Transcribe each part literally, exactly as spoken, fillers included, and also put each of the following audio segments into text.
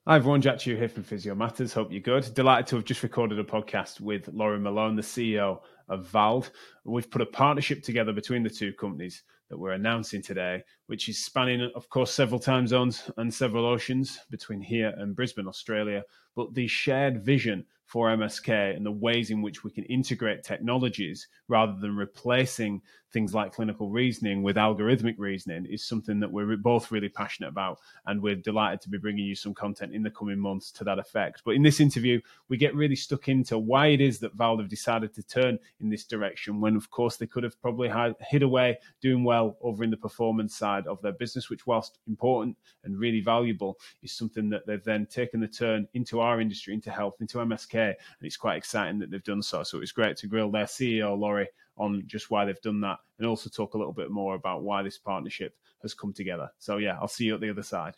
Hi everyone, Jack Chew here from Physio Matters. Hope you're good. Delighted to have just recorded a podcast with Laurie Malone, the C E O of Vald. We've put a partnership together between the two companies that we're announcing today, which is spanning, of course, several time zones and several oceans between here and Brisbane, Australia. But the shared vision for M S K and the ways in which we can integrate technologies rather than replacing things like clinical reasoning with algorithmic reasoning is something that we're both really passionate about. And we're delighted to be bringing you some content in the coming months to that effect. But in this interview, we get really stuck into why it is that Vald have decided to turn in this direction when, of course, they could have probably hid away doing well over in the performance side of their business, which, whilst important and really valuable, is something that they've then taken the turn into our industry, into health, into M S K. And it's quite exciting that they've done so. So it's great to grill their C E O, Laurie, on just why they've done that and also talk a little bit more about why this partnership has come together. So yeah, I'll see you at the other side.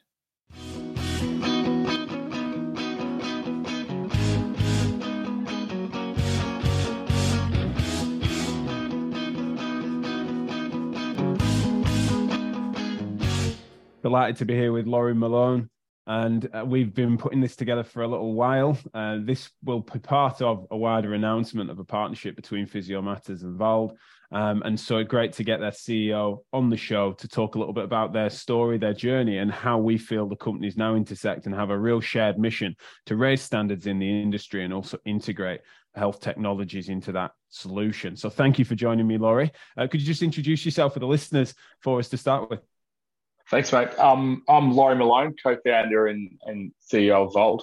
Delighted to be here with Laurie Malone. And uh, we've been putting this together for a little while. Uh, this will be part of a wider announcement of a partnership between Physio Matters and Vald. Um, and so great to get their C E O on the show to talk a little bit about their story, their journey, and how we feel the companies now intersect and have a real shared mission to raise standards in the industry and also integrate health technologies into that solution. So thank you for joining me, Laurie. Uh, could you just introduce yourself for the listeners for us to start with? Thanks, mate. Um, I'm Laurie Malone, co-founder and, and C E O of Vald.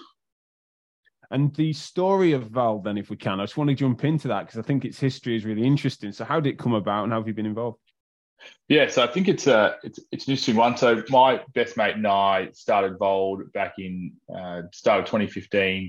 And the story of Vald, then, if we can, I just want to jump into that because I think its history is really interesting. So how did it come about and how have you been involved? Yeah, so I think it's a it's, it's an interesting one. So my best mate and I started Vald back in uh, start of twenty fifteen.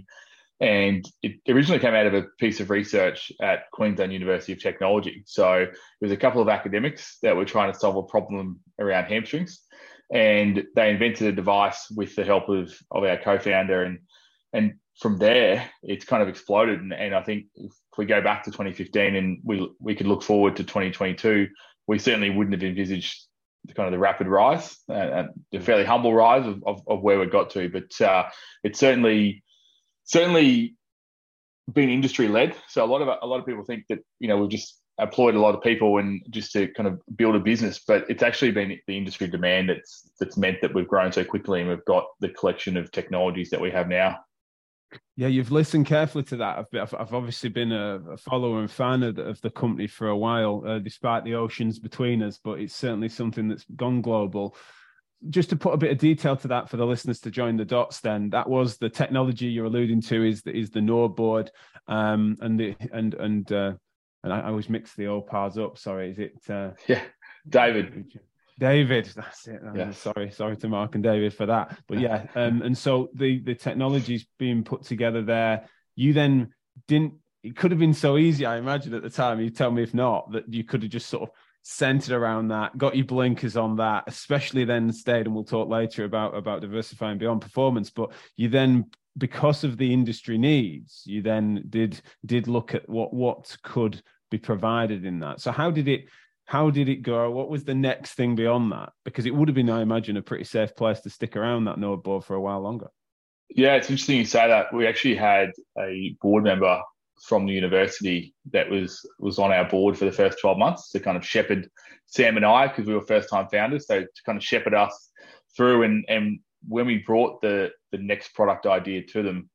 And it originally came out of a piece of research at Queensland University of Technology. So it was a couple of academics that were trying to solve a problem around hamstrings. And they invented a device with the help of, of our co-founder. And, and from there, it's kind of exploded. And, and I think if we go back to twenty fifteen and we we could look forward to twenty twenty-two, we certainly wouldn't have envisaged the kind of the rapid rise, uh, the fairly humble rise of, of, of where we got to. But uh, it's certainly... Certainly been industry led. So a lot of a lot of people think that, you know, we've just employed a lot of people and just to kind of build a business, but it's actually been the industry demand that's that's meant that we've grown so quickly and we've got the collection of technologies that we have now. Yeah, you've listened carefully to that. I've, I've obviously been a, a follower and fan of the, of the company for a while, uh, despite the oceans between us, but it's certainly something that's gone global. Just to put a bit of detail to that for the listeners to join the dots, then that was the technology you're alluding to is the, is the NordBord, um, and the and and uh, and I, I always mix the O P A Rs up. Sorry, is it? Uh, yeah, David. David, that's it. Yeah. Sorry, sorry to Mark and David for that. But yeah, um, and so the the technology's being put together there. You then didn't. It could have been so easy, I imagine, at the time. You tell me if not, that you could have just sort of centered around that, got your blinkers on that, especially then stayed, and we'll talk later about, about diversifying beyond performance, but you then, because of the industry needs, you then did did look at what what could be provided in that. So how did it how did it go? What was the next thing beyond that? Because it would have been, I imagine, a pretty safe place to stick around that NordBord for a while longer. Yeah, it's interesting you say that. We actually had a board member from the university that was was on our board for the first twelve months to kind of shepherd Sam and I, because we were first time founders, so to kind of shepherd us through. And and when we brought the the next product idea to them,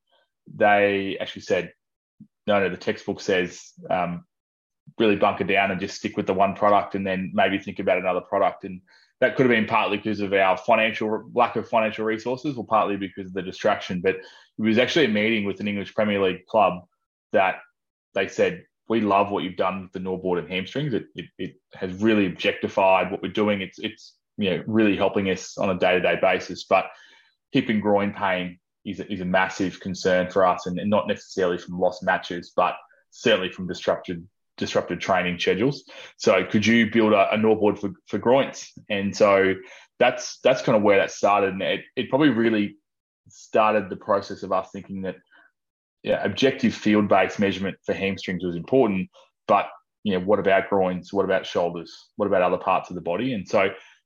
they actually said, no, no, the textbook says um, really bunker down and just stick with the one product and then maybe think about another product. And that could have been partly because of our financial lack of financial resources, or partly because of the distraction. But it was actually a meeting with an English Premier League club that they said, we love what you've done with the NordBord and hamstrings. It, it it has really objectified what we're doing. It's it's you know really helping us on a day-to-day basis. But hip and groin pain is a, is a massive concern for us, and, and not necessarily from lost matches, but certainly from disrupted disrupted training schedules. So could you build a, a NordBord for, for groins? And so that's that's kind of where that started. And it, it probably really started the process of us thinking that yeah, objective field-based measurement for hamstrings was important, but you know, what about groins? What about shoulders? What about other parts of the body? And so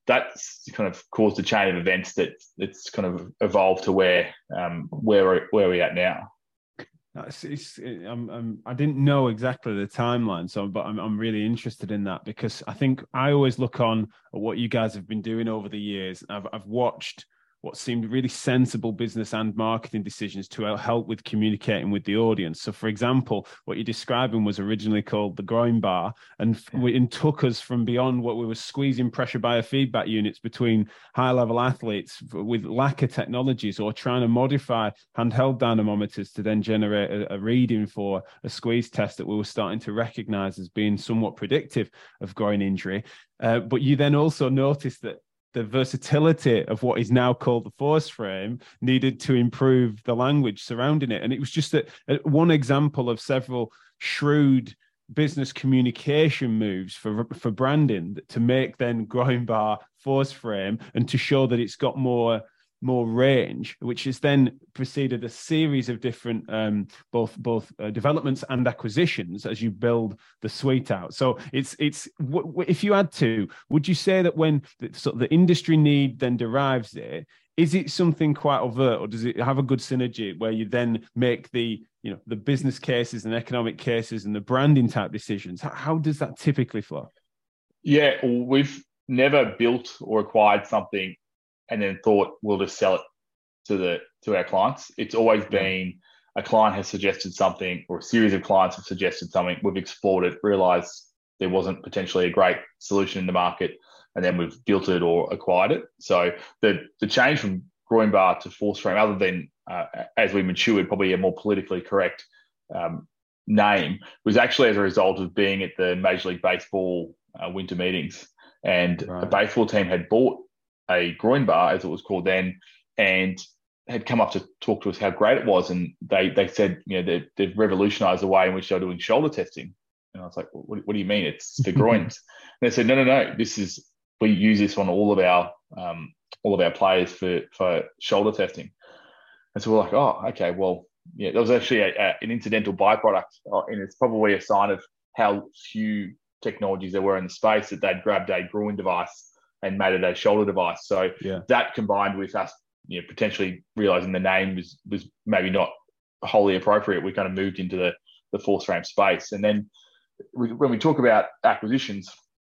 that's kind of caused a chain of events that it's kind of evolved to where um, where we're, where we're at now. It's, it's, it, I'm, I'm, I didn't know exactly the timeline, so but I'm, I'm really interested in that, because I think I always look on at what you guys have been doing over the years. I've, I've watched what seemed really sensible business and marketing decisions to help with communicating with the audience. So, for example, what you're describing was originally called the groin bar, and it took us from beyond what we were squeezing pressure biofeedback units between high-level athletes with lack of technologies, or trying to modify handheld dynamometers to then generate a, a reading for a squeeze test that we were starting to recognize as being somewhat predictive of groin injury. Uh, but you then also noticed that the versatility of what is now called the force frame needed to improve the language surrounding it. And it was just a, a, one example of several shrewd business communication moves for, for branding to make then groin bar force frame, and to show that it's got more more range, which has then preceded a series of different um, both both uh, developments and acquisitions as you build the suite out. So it's it's w- w- if you had to, would you say that when the, sort of the industry need then derives it, is it something quite overt, or does it have a good synergy where you then make the you know the business cases and economic cases and the branding type decisions? How, how does that typically flow? Yeah, well, we've never built or acquired something and then thought we'll just sell it to the to our clients. It's always been a client has suggested something, or a series of clients have suggested something. We've explored it, realised there wasn't potentially a great solution in the market, and then we've built it or acquired it. So the the change from groin bar to force frame, other than uh, as we matured, probably a more politically correct um, name, was actually as a result of being at the Major League Baseball uh, winter meetings, and right. a baseball team had bought a groin bar, as it was called then, and had come up to talk to us how great it was. And they they said, you know, they've, they've revolutionized the way in which they're doing shoulder testing. And I was like, what, what do you mean? It's for groins. And they said, no, no, no, this is, we use this on all of our um, all of our players for, for shoulder testing. And so we're like, oh, okay, well, yeah, that was actually a, a, an incidental byproduct. And it's probably a sign of how few technologies there were in the space, that they'd grabbed a groin device and made it a shoulder device. So yeah. that combined with us, you know, potentially realizing the name was was maybe not wholly appropriate, we kind of moved into the the force frame space. And then we, when we talk about acquisitions,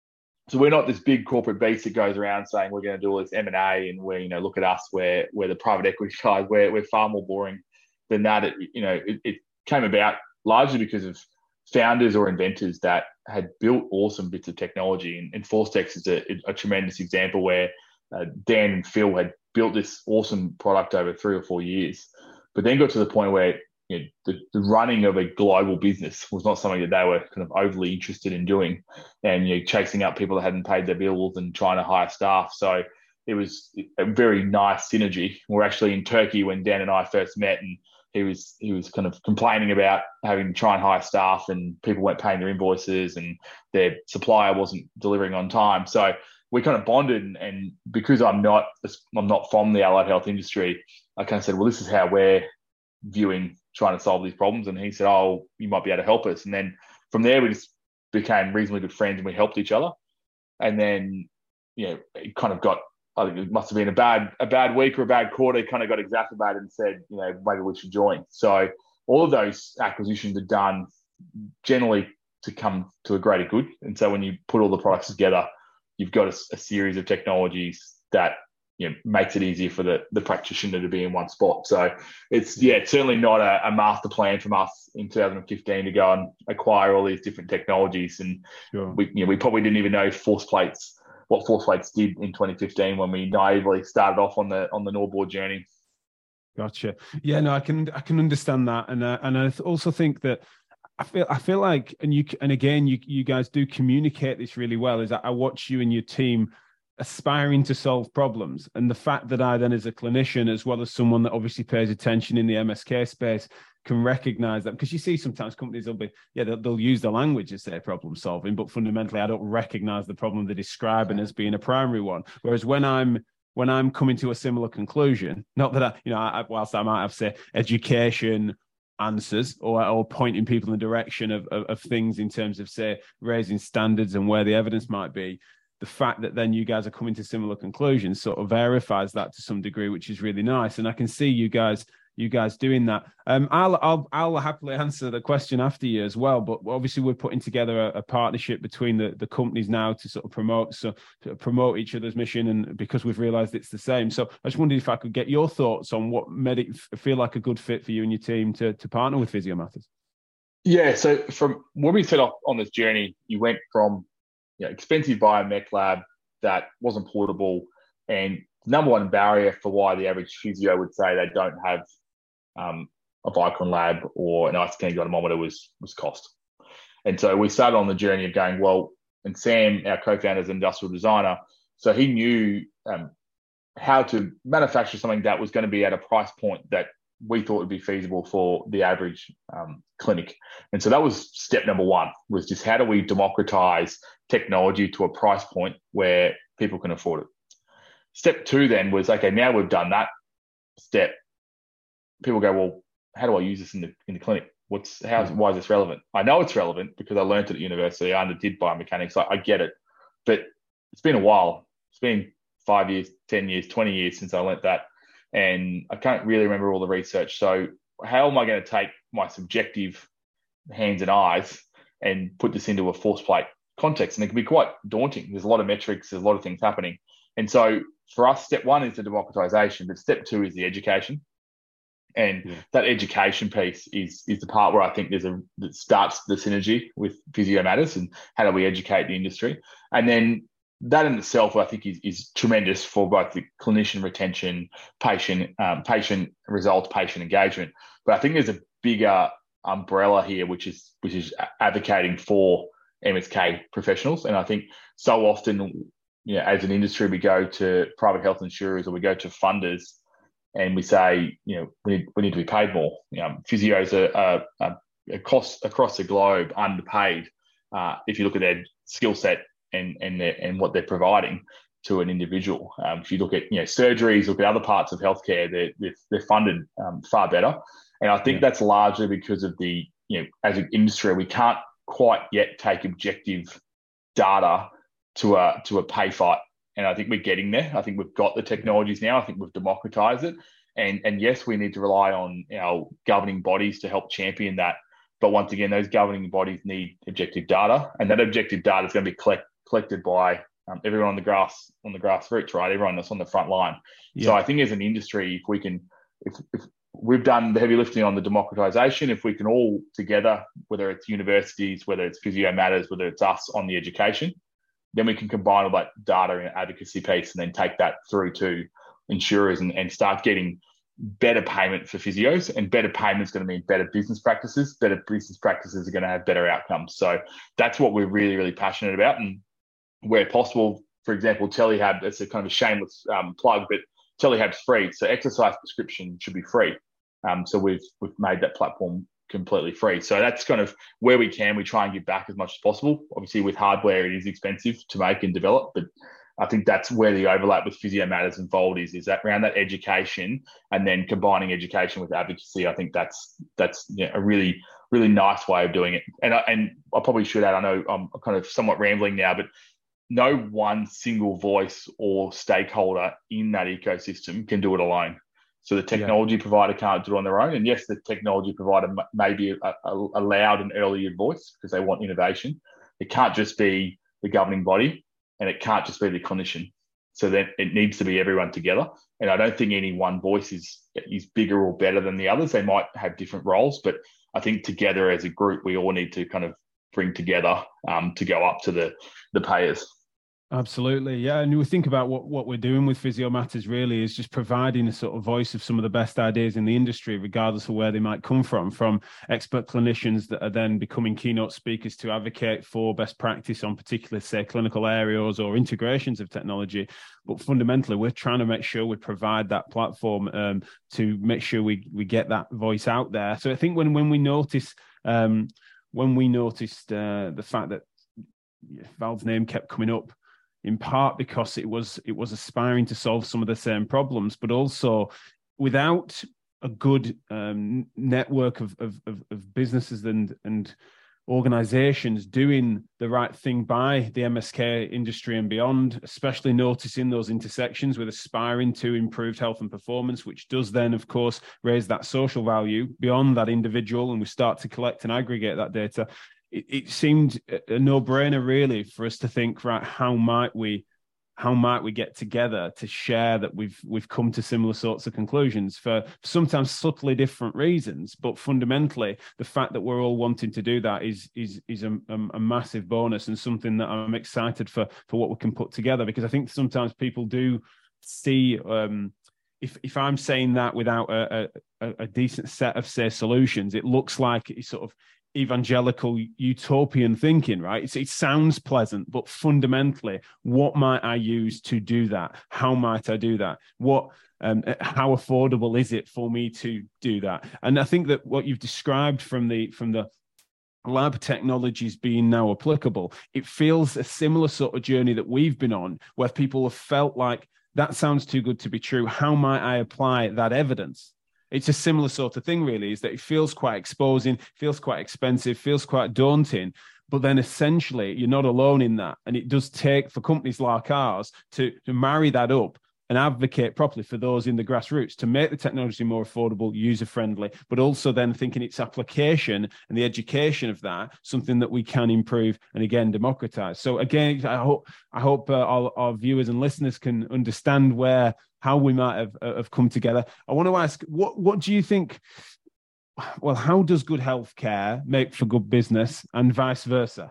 so we're not this big corporate beast that goes around saying we're going to do all this M and A and we're, you know, look at us, we're, we're the private equity guys, we're, we're far more boring than that. It, you know, it, it came about largely because of founders or inventors that had built awesome bits of technology. And, and ForceTex is a, a tremendous example where uh, Dan and Phil had built this awesome product over three or four years, but then got to the point where, you know, the, the running of a global business was not something that they were kind of overly interested in doing, and, you know, chasing up people that hadn't paid their bills and trying to hire staff. So it was a very nice synergy. We're actually in Turkey when Dan and I first met, and he was he was kind of complaining about having to try and hire staff, and people weren't paying their invoices, and their supplier wasn't delivering on time. So we kind of bonded, and, and because I'm not I'm not from the allied health industry, I kind of said, well, this is how we're viewing trying to solve these problems. And he said, oh, you might be able to help us. And then from there, we just became reasonably good friends, and we helped each other. And then, you know, it kind of got, I think it must have been a bad a bad week or a bad quarter, kind of got exacerbated and said, you know, maybe we should join. So all of those acquisitions are done generally to come to a greater good. And so when you put all the products together, you've got a, a series of technologies that, you know, makes it easier for the, the practitioner to be in one spot. So it's, yeah, it's certainly not a, a master plan from us in two thousand fifteen to go and acquire all these different technologies. And sure. we, you know, we probably didn't even know force plates, what force plates did in twenty fifteen when we naively started off on the on the NordBord journey. Gotcha. Yeah, no, I can I can understand that, and uh, and I also think that I feel I feel like, and you and again, you you guys do communicate this really well. Is that I watch you and your team aspiring to solve problems, and the fact that I then, as a clinician, as well as someone that obviously pays attention in the M S K space, can recognize that, because you see sometimes companies will be, yeah, they'll, they'll use the language as their problem solving, but fundamentally I don't recognize the problem they're describing as being a primary one. Whereas when I'm when I'm coming to a similar conclusion, not that I, you know, I, whilst I might have, say, education answers or, or pointing people in the direction of, of, of things in terms of, say, raising standards and where the evidence might be, the fact that then you guys are coming to similar conclusions sort of verifies that to some degree, which is really nice. And I can see you guys, you guys doing that. Um, I'll, I'll, I'll happily answer the question after you as well. But obviously, we're putting together a, a partnership between the, the companies now to sort of promote, so to promote each other's mission, and because we've realised it's the same. So I just wondered if I could get your thoughts on what made it feel like a good fit for you and your team to to partner with PhysioMatters. Yeah. So from when we set off on this journey, you went from you know, expensive biomech lab that wasn't portable, and number one barrier for why the average physio would say they don't have um, a Vicon lab or an isotonic dynamometer was was cost. And so we started on the journey of going, well, and Sam, our co-founder, is an industrial designer, so he knew um, how to manufacture something that was going to be at a price point that we thought would be feasible for the average um, clinic. And so that was step number one, was just how do we democratize technology to a price point where people can afford it. Step two then was, okay, now we've done that step. People go, well, how do I use this in the in the clinic? What's how is, why is this relevant? I know it's relevant because I learned it at university. I underdid biomechanics. I, I get it, but it's been a while. It's been five years, ten years, twenty years since I learnt that, and I can't really remember all the research. So how am I going to take my subjective hands and eyes and put this into a force plate context? And it can be quite daunting. There's a lot of metrics. There's a lot of things happening. And so for us, step one is the democratization, but step two is the education. And yeah. that education piece is is the part where I think there's a that starts the synergy with PhysioMatters and how do we educate the industry. And then that in itself, I think, is, is tremendous for both the clinician retention, patient um, patient results, patient engagement. But I think there's a bigger umbrella here, which is which is advocating for M S K professionals. And I think so often, you know, as an industry, we go to private health insurers or we go to funders and we say, you know, we need, we need to be paid more. You know, physios are, are, are across across the globe underpaid. Uh, if you look at their skill set and and their, and what they're providing to an individual, um, if you look at you know surgeries, look at other parts of healthcare, they're they're, they're funded um, far better. And I think yeah. that's largely because of the you know as an industry we can't quite yet take objective data to a to a pay fight. And I think we're getting there. I think we've got the technologies now. I think we've democratized it. And, and yes, we need to rely on our governing bodies to help champion that. But once again, those governing bodies need objective data. And that objective data is going to be collect, collected by um, everyone on the grass, on the grassroots, right? Everyone that's on the front line. Yeah. So I think as an industry, if we can, if, if we've done the heavy lifting on the democratization, if we can all together, whether it's universities, whether it's PhysioMatters, whether it's us on the education, then we can combine all that data and advocacy piece and then take that through to insurers and, and start getting better payment for physios. And better payment is going to mean better business practices. Better business practices are going to have better outcomes. So that's what we're really, really passionate about. And where possible, for example, Telehab, it's a kind of a shameless um, plug, but Telehab's free. So exercise prescription should be free. Um, so we've we've made that platform completely free. So that's kind of where we can, we try and give back as much as possible. Obviously with hardware, it is expensive to make and develop, but I think that's where the overlap with PhysioMatters involved is, is that around that education and then combining education with advocacy. I think that's, that's you know, a really, really nice way of doing it. And I, and I probably should add, I know I'm kind of somewhat rambling now, but no one single voice or stakeholder in that ecosystem can do it alone. So the technology yeah. provider can't do it on their own. And yes, the technology provider may be a, a, a loud and early voice because they want innovation. It can't just be the governing body and it can't just be the clinician. So then it needs to be everyone together. And I don't think any one voice is, is bigger or better than the others. They might have different roles, but I think together as a group, we all need to kind of bring together um, to go up to the, the payers. Absolutely. Yeah. And we think about what, what we're doing with PhysioMatters really is just providing a sort of voice of some of the best ideas in the industry, regardless of where they might come from, from expert clinicians that are then becoming keynote speakers to advocate for best practice on particular, say, clinical areas or integrations of technology. But fundamentally, we're trying to make sure we provide that platform um, to make sure we, we get that voice out there. So I think when, when we notice, um, when we noticed uh, the fact that Valve's name kept coming up, in part because it was it was aspiring to solve some of the same problems, but also without a good um, network of, of, of businesses and and organizations doing the right thing by the M S K industry and beyond, especially noticing those intersections with aspiring to improved health and performance, which does then, of course, raise that social value beyond that individual, and we start to collect and aggregate that data. It, it seemed a no-brainer, really, for us to think, right, how might we how might we get together to share that we've we've come to similar sorts of conclusions for sometimes subtly different reasons, but fundamentally the fact that we're all wanting to do that is is is a, a massive bonus, and something that I'm excited for for what we can put together, because I think sometimes people do see um if if I'm saying that without a, a, a decent set of, say, solutions, it looks like it's sort of evangelical utopian thinking, right? It's, it sounds pleasant, but fundamentally, what might I use to do that? How might I do that? What, um, how affordable is it for me to do that? And I think that what you've described from the from the lab technologies being now applicable, it feels a similar sort of journey that we've been on, where people have felt like that sounds too good to be true. How might I apply that evidence? It's a similar sort of thing, really, is that it feels quite exposing, feels quite expensive, feels quite daunting. But then essentially, you're not alone in that. And it does take, for companies like ours, to, to marry that up and advocate properly for those in the grassroots to make the technology more affordable, user-friendly, but also then thinking its application and the education of that, something that we can improve and, again, democratize. So, again, I hope I hope uh, our, our viewers and listeners can understand where, how we might have, uh, have come together. I want to ask, what, what do you think, well, how does good healthcare make for good business, and vice versa?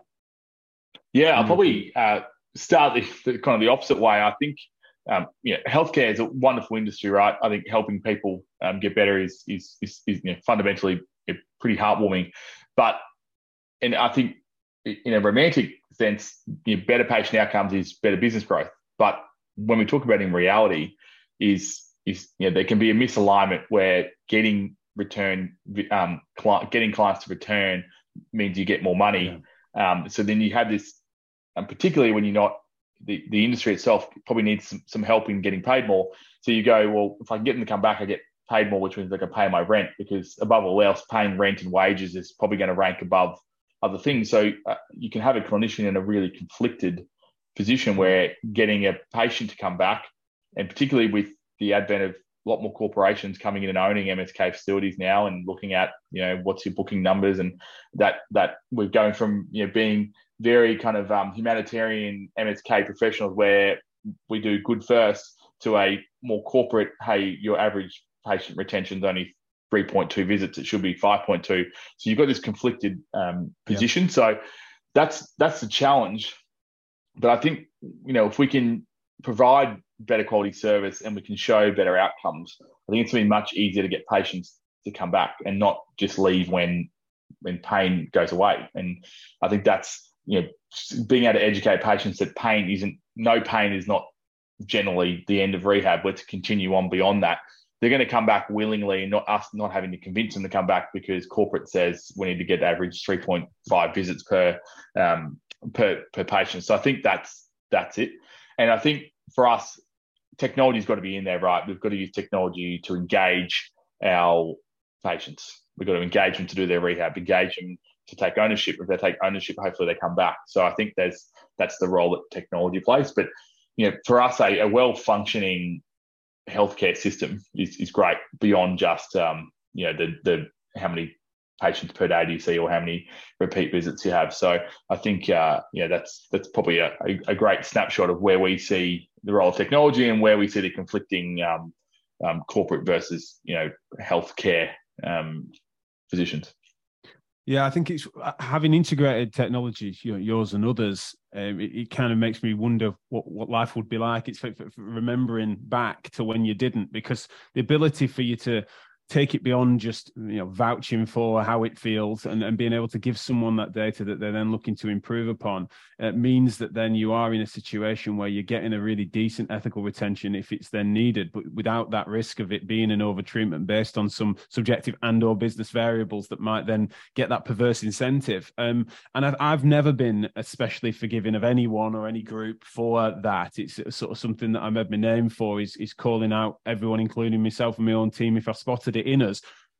Yeah, I'll probably uh, start the, the kind of the opposite way. I think Um, you know, healthcare is a wonderful industry, right? I think helping people um, get better is is is, is you know, fundamentally pretty heartwarming. But, and I think in a romantic sense, you know, better patient outcomes is better business growth. But when we talk about in reality, is is you know, there can be a misalignment where getting return, um, cli- getting clients to return means you get more money. Yeah. Um, so then you have this, um, particularly when you're not. The, the industry itself probably needs some, some help in getting paid more. So you go, well, if I can get them to come back, I get paid more, which means I can pay my rent, because above all else, paying rent and wages is probably going to rank above other things. So uh, you can have a clinician in a really conflicted position where getting a patient to come back, and particularly with the advent of a lot more corporations coming in and owning M S K facilities now and looking at, you know, what's your booking numbers, and that that we're going from, you know, being very kind of um, humanitarian M S K professionals where we do good first to a more corporate, hey, your average patient retention is only three point two visits, it should be five point two. So you've got this conflicted um, position. Yeah. So that's that's the challenge. But I think, you know, if we can provide better quality service and we can show better outcomes, I think it's going to be much easier to get patients to come back and not just leave when when pain goes away. And I think that's, you know, being able to educate patients that pain isn't, no pain is not generally the end of rehab. Let's continue on beyond that. They're going to come back willingly, and not us not having to convince them to come back because corporate says we need to get average three point five visits per um, per per patient. So I think that's that's it. And I think for us, technology's got to be in there, right? We've got to use technology to engage our patients. We've got to engage them to do their rehab, engage them to take ownership. If they take ownership, hopefully they come back. So I think there's that's the role that technology plays. But, you know, for us, a, a well-functioning healthcare system is, is great beyond just, um, you know, the the how many patients per day do you see or how many repeat visits you have. So I think, uh, yeah, that's that's probably a, a, a great snapshot of where we see the role of technology and where we see the conflicting um, um, corporate versus, you know, healthcare um, positions. Yeah, I think it's having integrated technologies, you know, yours and others. Um, it, it kind of makes me wonder what, what life would be like. It's for, for remembering back to when you didn't, because the ability for you to take it beyond just, you know, vouching for how it feels and, and being able to give someone that data that they're then looking to improve upon, it means that then you are in a situation where you're getting a really decent ethical retention if it's then needed, but without that risk of it being an over-treatment based on some subjective and or business variables that might then get that perverse incentive. Um, and I've, I've never been especially forgiving of anyone or any group for that. It's sort of something that I made my name for, is, is calling out everyone, including myself and my own team, if I spotted it in us.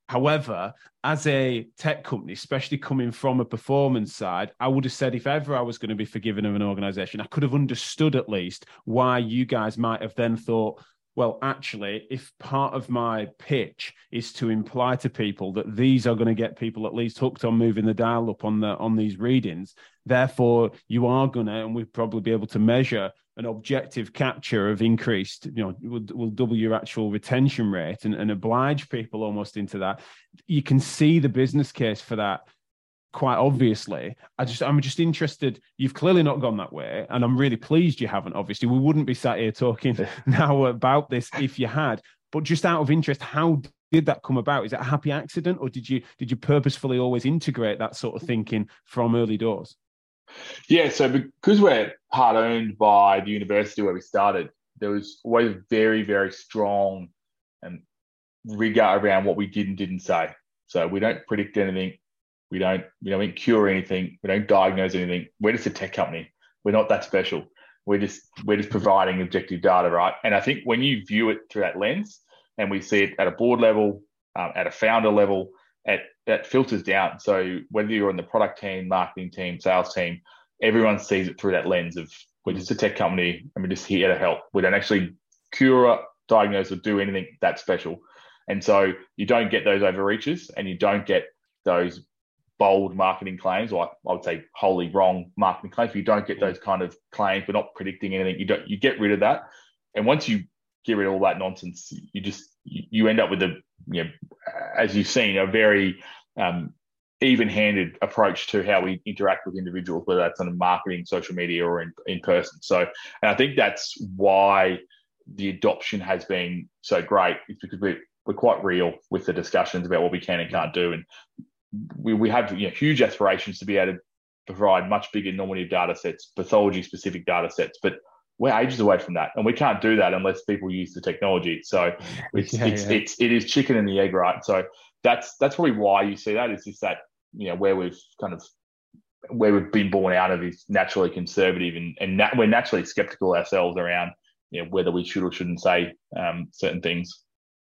However, as a tech company, especially coming from a performance side, I would have said if ever I was going to be forgiven of an organization, I could have understood at least why you guys might have then thought, well, actually, if part of my pitch is to imply to people that these are going to get people at least hooked on moving the dial up on the on these readings, therefore you are going to, and we'd probably be able to measure an objective capture of increased, you know, will will double your actual retention rate and, and oblige people almost into that. You can see the business case for that quite obviously. I just, I'm just interested. You've clearly not gone that way, and I'm really pleased you haven't. Obviously, we wouldn't be sat here talking now about this if you had. But just out of interest, how did that come about? Is it a happy accident, or did you did you purposefully always integrate that sort of thinking from early doors? Yeah, so because we're part owned by the university where we started, there was always very, very strong and rigor around what we did and didn't say. So we don't predict anything. We don't, we don't cure anything. We don't diagnose anything. We're just a tech company. We're not that special. We're just, we're just providing objective data, right? And I think when you view it through that lens, and we see it at a board level, um, at a founder level, at that filters down. So whether you're on the product team, marketing team, sales team, everyone sees it through that lens of we're just a tech company and we're just here to help. We don't actually cure, diagnose, or do anything that special. And so you don't get those overreaches, and you don't get those bold marketing claims, or I would say wholly wrong marketing claims. You don't get those kind of claims. We're not predicting anything. You don't. You get rid of that, and once you get rid of all that nonsense, you just you end up with a, you know, as you've seen, a very um, even-handed approach to how we interact with individuals, whether that's on marketing, social media, or in, in person. So, and I think that's why the adoption has been so great. It's because we're we're quite real with the discussions about what we can and can't do, and we, we have, you know, huge aspirations to be able to provide much bigger normative data sets, pathology specific data sets, but we're ages away from that, and we can't do that unless people use the technology. So it's yeah, it's, yeah. it's it is chicken and the egg, right? So that's that's probably why you see that. It's just that, you know, where we've kind of where we've been born out of is naturally conservative, and and nat- we're naturally skeptical ourselves around, you know, whether we should or shouldn't say um, certain things.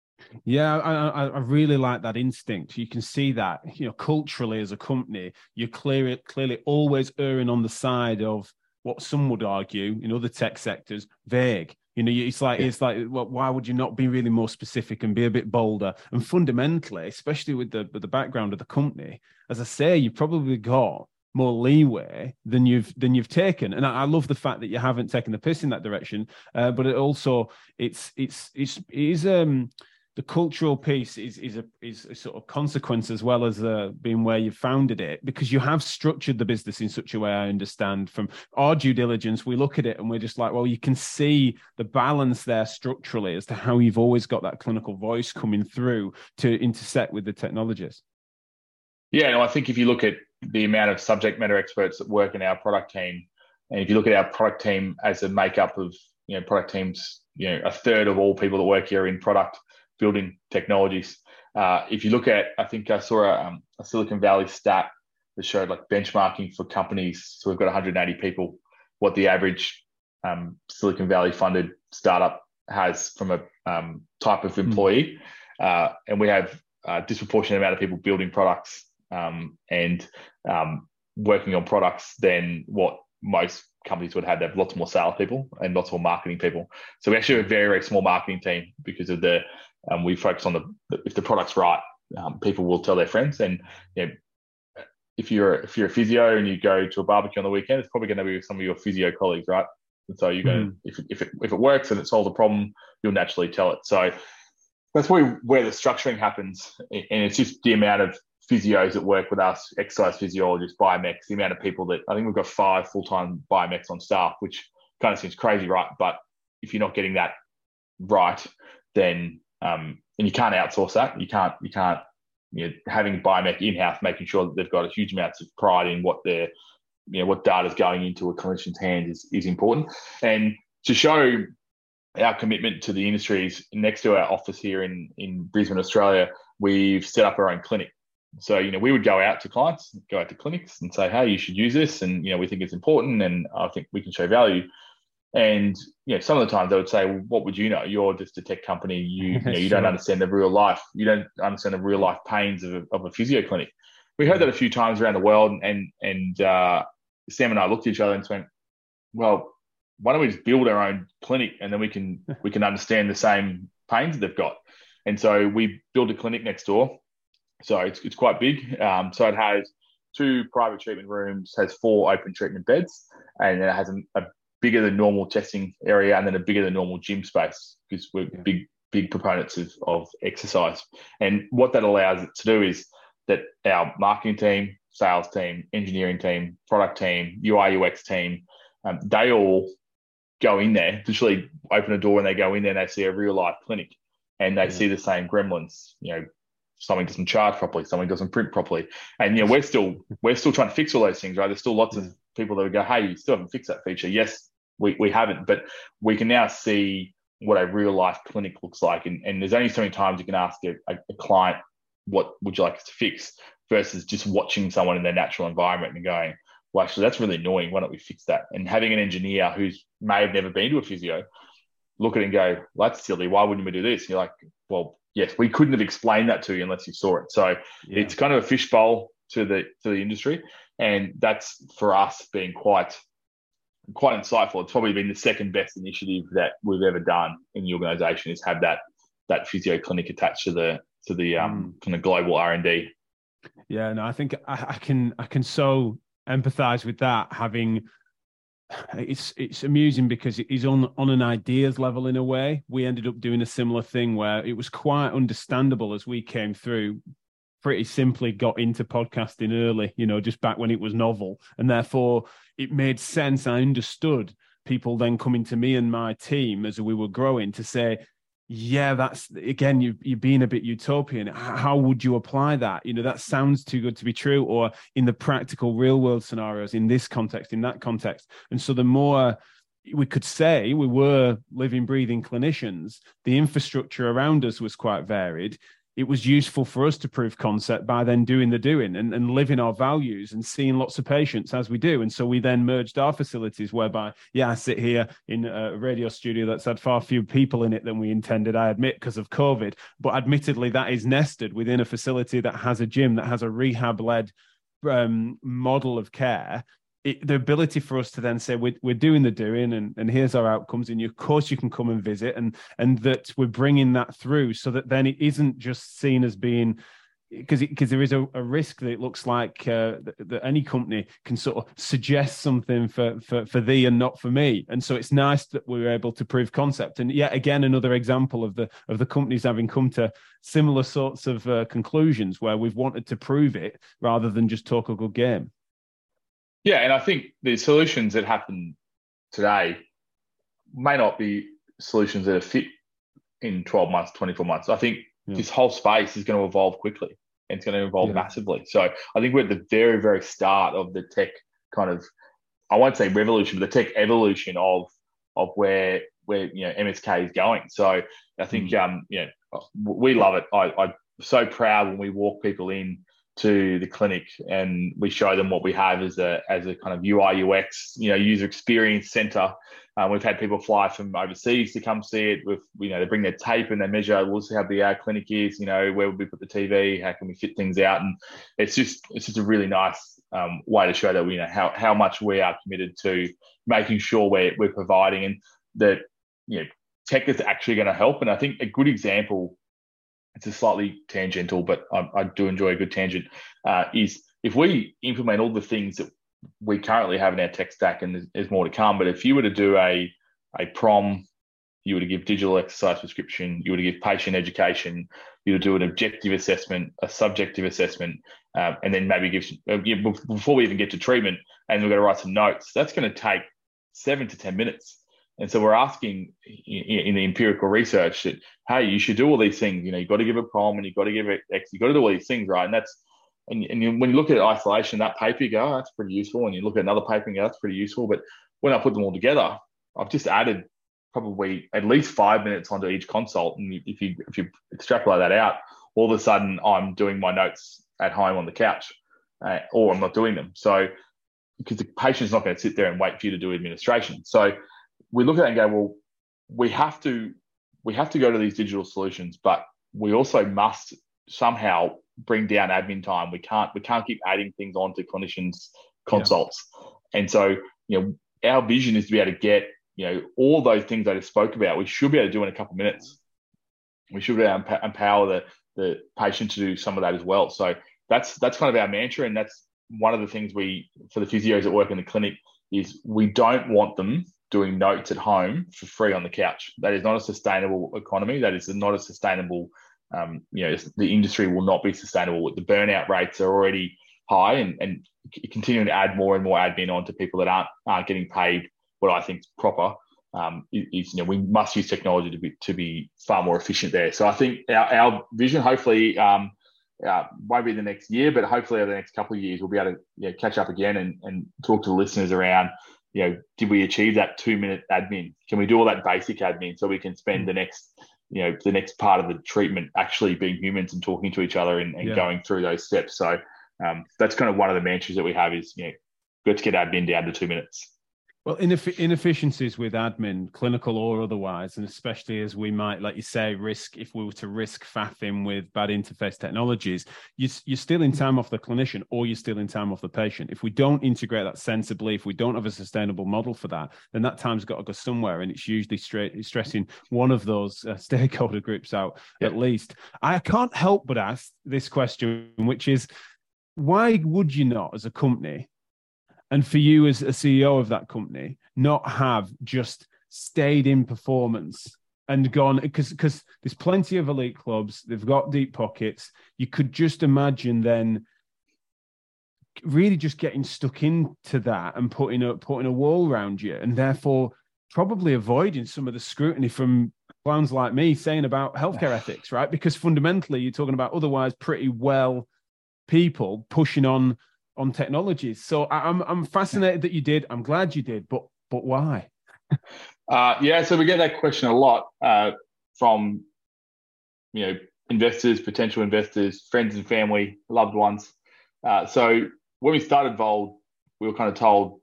Yeah, I, I really like that instinct. You can see that, you know, culturally as a company, you're clearly clearly always erring on the side of what some would argue in other tech sectors, vague. You know, it's like, yeah. it's like, well, why would you not be really more specific and be a bit bolder? And fundamentally, especially with the with the background of the company, as I say, you've probably got more leeway than you've than you've taken. And I, I love the fact that you haven't taken the piss in that direction. Uh, but it also, it's it's it's it is um. the cultural piece is is a is a sort of consequence as well as uh, being where you founded it, because you have structured the business in such a way. I understand from our due diligence, we look at it and we're just like, well, you can see the balance there structurally as to how you've always got that clinical voice coming through to intersect with the technologists. Yeah, no, I think if you look at the amount of subject matter experts that work in our product team, and if you look at our product team as a makeup of, you know, product teams, you know, a third of all people that work here in product building technologies. Uh, if you look at, I think I saw a, um, a Silicon Valley stat that showed like benchmarking for companies. So we've got one hundred eighty people, what the average um, Silicon Valley funded startup has from a um, type of employee. Mm. Uh, and we have a disproportionate amount of people building products um, and um, working on products than what most companies would have. They have lots more sales people and lots more marketing people. So we actually have a very, very small marketing team because of the, um, we focus on the, if the product's right, um, people will tell their friends. And, you know, if you're, if you're a physio and you go to a barbecue on the weekend, it's probably going to be with some of your physio colleagues, right? And so you're going to, mm. if, if, it, if it works and it solves a problem, you'll naturally tell it. So that's where, where the structuring happens. And it's just the amount of physios that work with us, exercise physiologists, biomecs, the amount of people that, I think we've got five full-time biomecs on staff, which kind of seems crazy, right? But if you're not getting that right, then, um, and you can't outsource that. You can't, you can't, you know, having biomech in-house, making sure that they've got a huge amounts of pride in what they're, you know, what data is going into a clinician's hands is, is important. And to show our commitment to the industries, next to our office here in, in Brisbane, Australia, we've set up our own clinic. So, you know, we would go out to clients, go out to clinics and say, hey, you should use this. And, you know, we think it's important and I think we can show value. And you know, some of the times they would say, well, what would you know? You're just a tech company. You, you know, you Sure. don't understand the real life. You don't understand the real life pains of a, of a physio clinic. We heard that a few times around the world, and and uh, Sam and I looked at each other and went, well, why don't we just build our own clinic, and then we can we can understand the same pains that they've got. And so we built a clinic next door. So it's it's quite big. Um, so it has two private treatment rooms, has four open treatment beds, and it has a, a bigger than normal testing area, and then a bigger than normal gym space, because we're yeah. big big proponents of, of exercise. And what that allows it to do is that our marketing team, sales team, engineering team, product team, U I U X team, um, they all go in there, literally open a door and they go in there and they see a real life clinic, and they yeah. see the same gremlins. You know, something doesn't charge properly, something doesn't print properly, and you know we're still we're still trying to fix all those things, right? There's still lots yeah. of people that would go, "Hey, you still haven't fixed that feature." Yes, we we haven't, but we can now see what a real life clinic looks like, and, and there's only so many times you can ask a, a, a client, "What would you like us to fix?" versus just watching someone in their natural environment and going, well, actually, that's really annoying. Why don't we fix that? And having an engineer who's may have never been to a physio look at it and go, well, that's silly. Why wouldn't we do this? And you're like, well, yes, we couldn't have explained that to you unless you saw it. So yeah. it's kind of a fishbowl to the to the industry, and that's for us being quite quite insightful. It's probably been the second best initiative that we've ever done in the organisation, is have that that physio clinic attached to the to the um, mm. kind of global R and D. Yeah, no, I think I, I can I can so empathize with that. Having it's it's amusing because it is on on an ideas level in a way. We ended up doing a similar thing where it was quite understandable as we came through. Pretty simply got into podcasting early, you know, just back when it was novel, and therefore it made sense. I understood people then coming to me and my team as we were growing to say, yeah, that's again, you, you're being a bit utopian. How would you apply that? You know, that sounds too good to be true, or in the practical real world scenarios, in this context, in that context. And so the more we could say we were living, breathing clinicians, the infrastructure around us was quite varied. It was useful for us to prove concept by then doing the doing and, and living our values and seeing lots of patients as we do. And so we then merged our facilities whereby, yeah, I sit here in a radio studio that's had far fewer people in it than we intended, I admit, because of COVID. But admittedly, that is nested within a facility that has a gym, that has a rehab-led um, model of care. It, the ability for us to then say we're, we're doing the doing and, and here's our outcomes, and you, of course you can come and visit, and and that we're bringing that through so that then it isn't just seen as being, because because there is a, a risk that it looks like uh, that, that any company can sort of suggest something for, for for thee and not for me. And so it's nice that we were able to prove concept. And yet again, another example of the of the companies having come to similar sorts of uh, conclusions where we've wanted to prove it rather than just talk a good game. Yeah, and I think the solutions that happen today may not be solutions that are fit in twelve months, twenty-four months. I think yeah. this whole space is going to evolve quickly, and it's going to evolve yeah. massively. So I think we're at the very, very start of the tech kind of, I won't say revolution, but the tech evolution of of where where you know M S K is going. So I think mm. um you know we love it. I, I'm so proud when we walk people in to the clinic and we show them what we have as a as a kind of U I U X, you know, user experience center. Um, we've had people fly from overseas to come see it. With you know, they bring their tape and they measure. We'll see how big our clinic is. You know, where would we put the T V? How can we fit things out? And it's just it's just a really nice um, way to show that we you know how how much we are committed to making sure we're we're providing, and that you know tech is actually going to help. And I think a good example, it's a slightly tangential, but I, I do enjoy a good tangent, uh, is if we implement all the things that we currently have in our tech stack, and there's, there's more to come, but if you were to do a, a prom, you were to give digital exercise prescription, you were to give patient education, you would do an objective assessment, a subjective assessment, um, and then maybe give, uh, before we even get to treatment, and we've got to write some notes, that's going to take seven to ten minutes. And so we're asking in the empirical research that, hey, you should do all these things. You know, you've got to give a prom and you've got to give it X, you've got to do all these things, right? And that's, and, and you, when you look at isolation, that paper, you go, oh, that's pretty useful. And you look at another paper and you go, that's pretty useful. But when I put them all together, I've just added probably at least five minutes onto each consult. And if you if you extrapolate that out, all of a sudden I'm doing my notes at home on the couch, uh, or I'm not doing them. So because the patient's not going to sit there and wait for you to do administration. So we look at it and go, well, we have to we have to go to these digital solutions, but we also must somehow bring down admin time. We can't we can't keep adding things on to clinicians' consults. Yeah. And so, you know, our vision is to be able to get, you know, all those things I just spoke about, we should be able to do in a couple of minutes. We should be able to empower the, the patient to do some of that as well. So that's that's kind of our mantra, and that's one of the things we, for the physios that work in the clinic, is we don't want them doing notes at home for free on the couch. That is not a sustainable economy. That is not a sustainable, um, you know, the industry will not be sustainable. The burnout rates are already high, and, and continuing to add more and more admin on to people that aren't, aren't getting paid what I think is proper. Um, is, you know, we must use technology to be to be far more efficient there. So I think our, our vision, hopefully, um, uh, won't be the next year, but hopefully over the next couple of years, we'll be able to, you know, catch up again and, and talk to the listeners around, you know, did we achieve that two minute admin? Can we do all that basic admin so we can spend the next, you know, the next part of the treatment actually being humans and talking to each other and, and yeah. going through those steps? So um, that's kind of one of the mantras that we have is, you know, let's get admin down to two minutes. Well, ineff- inefficiencies with admin, clinical or otherwise, and especially as we might, like you say, risk, if we were to risk faffing with bad interface technologies, you, you're stealing time off the clinician or you're stealing time off the patient. If we don't integrate that sensibly, if we don't have a sustainable model for that, then that time's got to go somewhere, and it's usually straight, stressing one of those uh, stakeholder groups out yeah. at least. I can't help but ask this question, which is, why would you not, as a company, and for you as a C E O of that company, not have just stayed in performance and gone, because because there's plenty of elite clubs, they've got deep pockets. You could just imagine then really just getting stuck into that and putting a putting a wall around you, and therefore probably avoiding some of the scrutiny from clowns like me saying about healthcare ethics, right? Because fundamentally you're talking about otherwise pretty well people pushing on on technologies. So I'm I'm fascinated that you did. I'm glad you did, but but why? uh, yeah, so we get that question a lot uh, from, you know, investors, potential investors, friends and family, loved ones. Uh, so when we started Vold, we were kind of told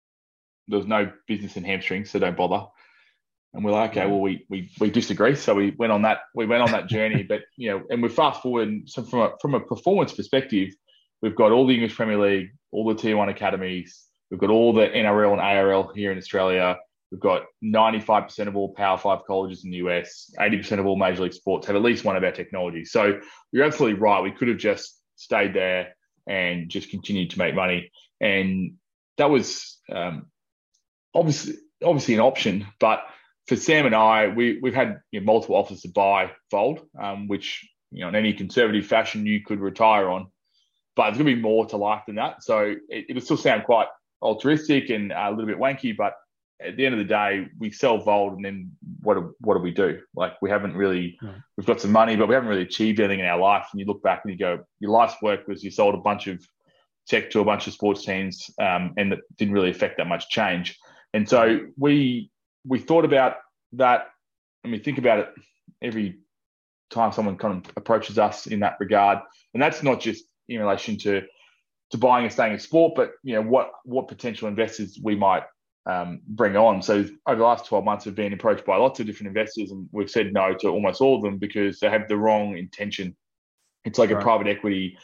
there was no business in hamstrings, so don't bother. And we're like, okay, yeah. well, we we we disagree. So we went on that we went on that journey. But you know, and we fast forward. And so from a from a performance perspective, we've got all the English Premier League, all the Tier One academies. We've got all the N R L and A R L here in Australia. We've got ninety-five percent of all Power Five colleges in the U S. eighty percent of all Major League sports have at least one of our technologies. So you're absolutely right. We could have just stayed there and just continued to make money, and that was um, obviously obviously an option. But for Sam and I, we we've had, you know, multiple offers to buy Vold, um, which, you know, in any conservative fashion you could retire on. But there's going to be more to life than that. So it, it would still sound quite altruistic and a little bit wanky, but at the end of the day, we sell Vold, and then what do, what do we do? Like, we haven't really, right. we've got some money, but we haven't really achieved anything in our life. And you look back and you go, your life's work was you sold a bunch of tech to a bunch of sports teams, um, and that didn't really affect that much change. And so we we thought about that, and we think about it every time someone kind of approaches us in that regard. And that's not just in relation to to buying and staying in sport, but, you know, what what potential investors we might um, bring on. So over the last twelve months, we've been approached by lots of different investors, and we've said no to almost all of them because they have the wrong intention. It's like right. a private equity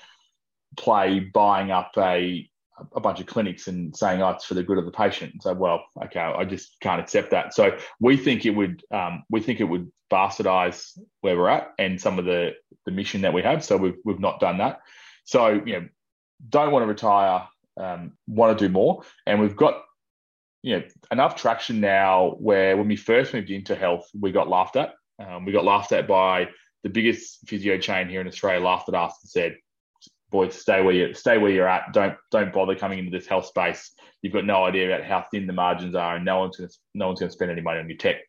play buying up a a bunch of clinics and saying, oh, it's for the good of the patient. And so, well, okay, I just can't accept that. So we think it would um, we think it would bastardize where we're at and some of the the mission that we have. So we've we've not done that. So, you know, don't want to retire, um, want to do more. And we've got, you know, enough traction now where when we first moved into health, we got laughed at. Um, we got laughed at by the biggest physio chain here in Australia, laughed at us and said, boys, stay where you stay where you're at. Don't don't bother coming into this health space. You've got no idea about how thin the margins are, and no one's gonna no one's gonna spend any money on your tech.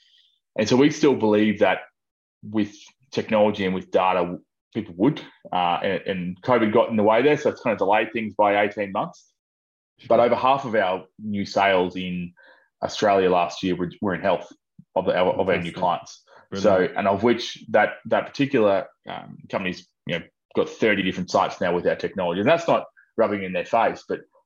And so we still believe that with technology and with data, people would. Uh, and, and COVID got in the way there, so it's kind of delayed things by eighteen months. But over half of our new sales in Australia last year were, were in health of, the, of our new clients. Brilliant. So, and of which that that particular um, company's, you know, got thirty different sites now with our technology. And that's not rubbing in their face, but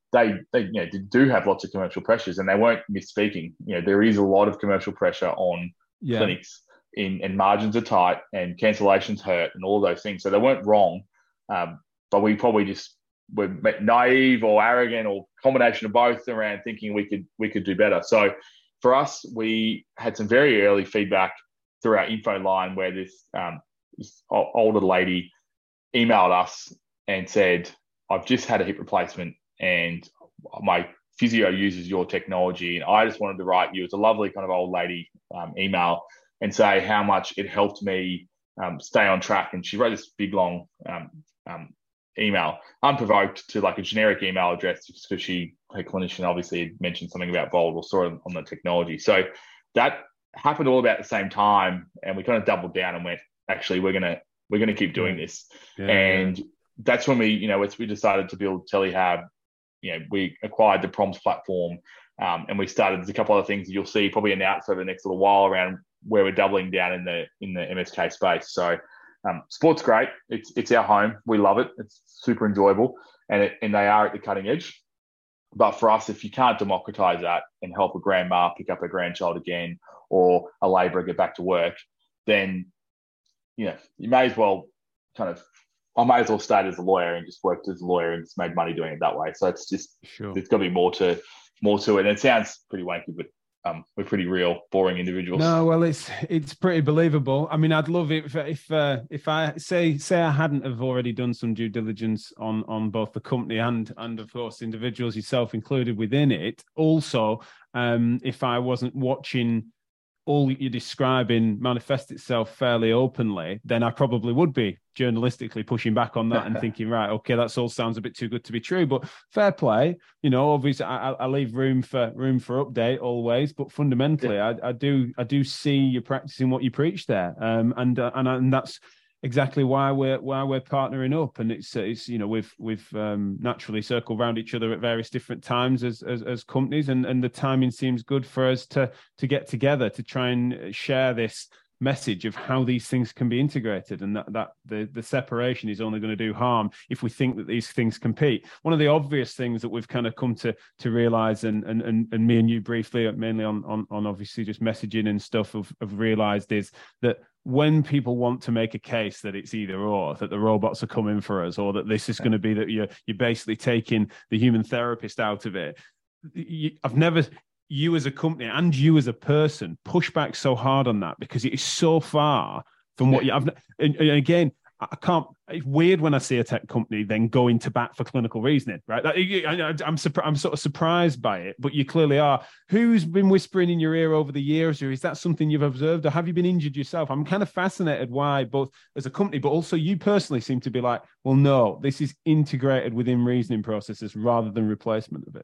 they, they you know, do have lots of commercial pressures, and they weren't misspeaking. You know, there is a lot of commercial pressure on yeah. clinics, in and margins are tight, and cancellations hurt, and all those things. So they weren't wrong, um, but we probably just were naive or arrogant or combination of both around thinking we could we could do better. So for us, we had some very early feedback through our info line where this, um, this older lady emailed us and said, I've just had a hip replacement and my physio uses your technology, and I just wanted to write you. It's a lovely kind of old lady um, email and say how much it helped me um, stay on track. And she wrote this big, long um, um, email, unprovoked, to like a generic email address, just because she, her clinician obviously had mentioned something about Vault or saw it on the technology. So that happened all about the same time, and we kind of doubled down and went, actually, we're gonna we're gonna keep doing this. Yeah, and yeah. that's when we, you know, it's, we decided to build TeleHab. You know, we acquired the Proms platform, um, and we started. There's a couple other things that you'll see probably announced over the next little while around where we're doubling down in the in the M S K space. So, um, sport's great. It's it's our home. We love it. It's super enjoyable, and it, and they are at the cutting edge. But for us, if you can't democratize that and help a grandma pick up her grandchild again, or a labourer get back to work, then you know you may as well kind of. I may as well start as a lawyer and just worked as a lawyer and just made money doing it that way. So it's just sure. There's got to be more to more to it. And it sounds pretty wanky, but um, we're pretty real, boring individuals. No, well, it's it's pretty believable. I mean, I'd love it if if uh, if I say say I hadn't have already done some due diligence on on both the company and and of course individuals, yourself included, within it. Also, um, if I wasn't watching all that you're describing manifest itself fairly openly, then I probably would be journalistically pushing back on that and thinking, right, okay, that's all sounds a bit too good to be true. But fair play, you know. Obviously, I, I leave room for room for update always, but fundamentally, yeah. I, I do I do see you practicing what you preach there, um, and uh, and and that's exactly why we're why we're partnering up. And it's it's you know we've we've um, naturally circled around each other at various different times as as, as companies, and, and the timing seems good for us to to get together to try and share this message of how these things can be integrated, and that that the the separation is only going to do harm if we think that these things compete. One of the obvious things that we've kind of come to to realize, and and and, and me and you briefly, mainly on on on obviously just messaging and stuff, have, have realized is that when people want to make a case that it's either or, that the robots are coming for us, or that this is going to be that you're you're basically taking the human therapist out of it, you, I've never. You as a company and you as a person push back so hard on that, because it is so far from what you have. And, and again, I can't. It's weird when I see a tech company then going to bat for clinical reasoning, right? I, I'm I'm sort of surprised by it, but you clearly are. Who's been whispering in your ear over the years, or is that something you've observed, or have you been injured yourself? I'm kind of fascinated why, both as a company, but also you personally seem to be like, well, no, this is integrated within reasoning processes rather than replacement of it.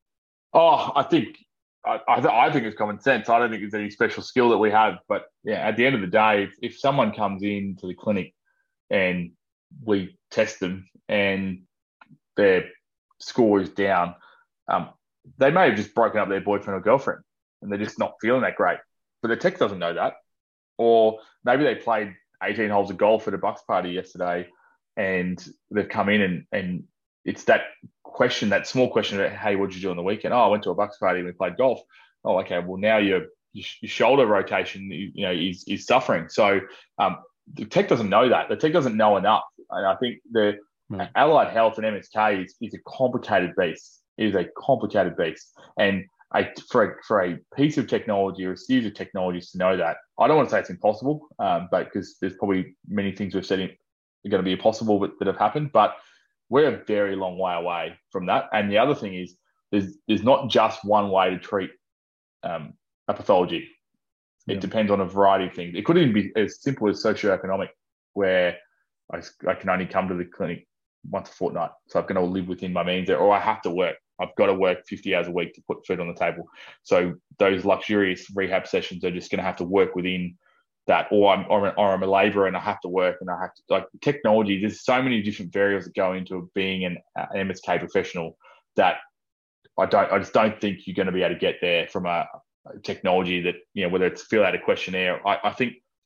Oh, I think. I, I think it's common sense. I don't think there's any special skill that we have. But yeah, at the end of the day, if, if someone comes into the clinic and we test them and their score is down, um, they may have just broken up their boyfriend or girlfriend and they're just not feeling that great. But the tech doesn't know that. Or maybe they played eighteen holes of golf at a Bucks party yesterday and they've come in and, and it's that question, that small question of, hey, what did you do on the weekend? Oh, I went to a Bucks party and we played golf. Oh, okay. Well, now your your shoulder rotation, you know, is is suffering. So um, the tech doesn't know that. The tech doesn't know enough. And I think the mm. allied health and M S K is, is a complicated beast. It is a complicated beast. And a, for, a, for a piece of technology or a series of technologies to know that, I don't want to say it's impossible, um, but because there's probably many things we've said are going to be impossible that, that have happened, but we're a very long way away from that. And the other thing is there's there's not just one way to treat um, a pathology. It yeah. depends on a variety of things. It could even be as simple as socioeconomic, where I, I can only come to the clinic once a fortnight. So I'm going to live within my means there, or I have to work. I've got to work fifty hours a week to put food on the table. So those luxurious rehab sessions are just going to have to work within that, or I'm, or I'm, or I'm a labourer and I have to work and I have to, like technology, there's so many different variables that go into being an, an M S K professional that I don't, I just don't think you're going to be able to get there from a, a technology that, you know, whether it's fill out a questionnaire. I, I think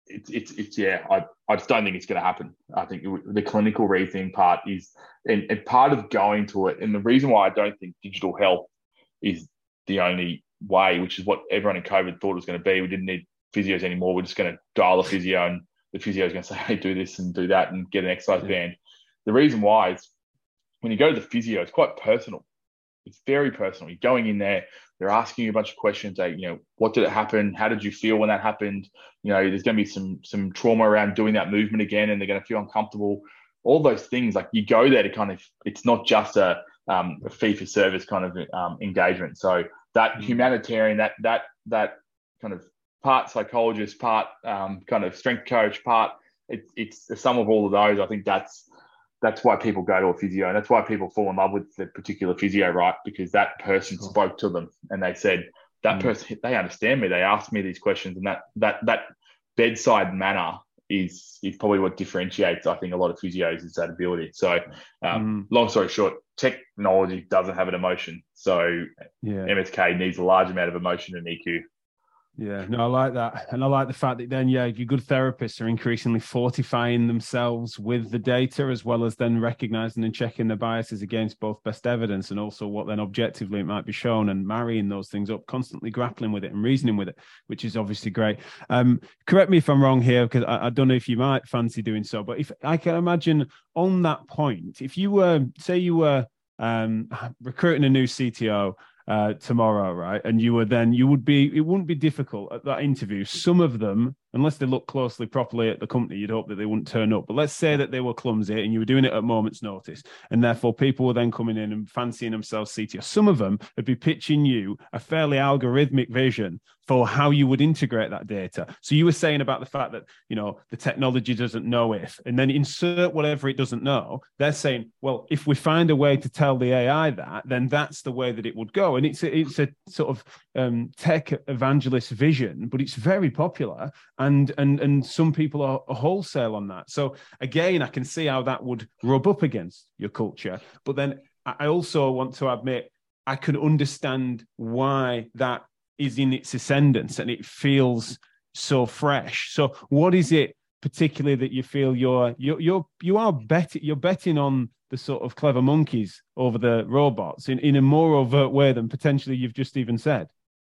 it's, it's, it's, yeah, I, I just don't think it's going to happen. I think the clinical reasoning part is, and, and part of going to it, and the reason why I don't think digital health is the only way, which is what everyone in COVID thought it was going to be. We didn't need physios anymore. We're just going to dial a physio and the physio is going to say, hey, do this and do that and get an exercise yeah. band. The reason why is when you go to the physio, it's quite personal. It's very personal. You're going in there, they're asking you a bunch of questions. Like, you know, what did it happen? How did you feel when that happened? You know, there's going to be some some trauma around doing that movement again, and they're going to feel uncomfortable. All those things, like you go there to kind of, it's not just a, um, a fee for service kind of um, engagement. So that mm-hmm. humanitarian, that that that kind of part psychologist, part um, kind of strength coach, part it's it's the sum of all of those. I think that's that's why people go to a physio, and that's why people fall in love with the particular physio, right? Because that person sure. spoke to them and they said, that mm. person, they understand me. They asked me these questions, and that that that bedside manner is is probably what differentiates, I think, a lot of physios is that ability. So um, mm. long story short, technology doesn't have an emotion. So yeah. M S K needs a large amount of emotion and E Q. Yeah, no, I like that. And I like the fact that then, yeah, your good therapists are increasingly fortifying themselves with the data, as well as then recognizing and checking the biases against both best evidence and also what then objectively it might be shown, and marrying those things up, constantly grappling with it and reasoning with it, which is obviously great. Um, correct me if I'm wrong here, because I, I don't know if you might fancy doing so, but if I can imagine on that point, if you were, say you were um, recruiting a new C T O, Uh, tomorrow, right? And you were then, you would be, it wouldn't be difficult at that interview. Some of them, unless they look closely properly at the company, you'd hope that they wouldn't turn up. But let's say that they were clumsy and you were doing it at a moment's notice, and therefore people were then coming in and fancying themselves C T O. Some of them would be pitching you a fairly algorithmic vision for how you would integrate that data. So you were saying about the fact that, you know, the technology doesn't know if, and then insert whatever it doesn't know. They're saying, well, if we find a way to tell the A I that, then that's the way that it would go. And it's a, it's a sort of um, tech evangelist vision, but it's very popular. And and and some people are, are wholesale on that. So again, I can see how that would rub up against your culture. But then I also want to admit, I can understand why that is in its ascendance and it feels so fresh. So what is it particularly that you feel you're you're you're you are betting you're betting on the sort of clever monkeys over the robots in, in a more overt way than potentially you've just even said?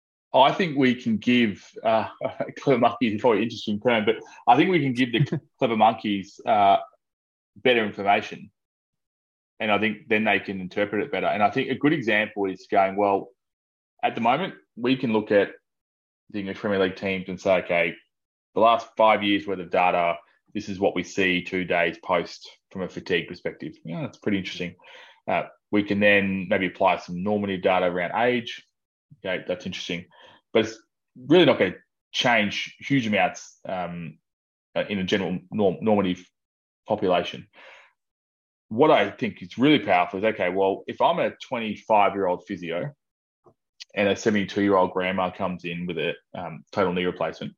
I think we can give uh, clever monkeys is probably an interesting term, but I think we can give the clever monkeys uh, better information, and I think then they can interpret it better. And I think a good example is going, well, at the moment, we can look at the English Premier League teams and say, okay, the last five years worth of data, this is what we see two days post from a fatigue perspective. Yeah, that's pretty interesting. Uh, we can then maybe apply some normative data around age. Okay, that's interesting. But it's really not going to change huge amounts um, in a general norm, normative population. What I think is really powerful is, okay, well, if I'm a twenty-five-year-old physio and a seventy-two-year-old grandma comes in with a um, total knee replacement,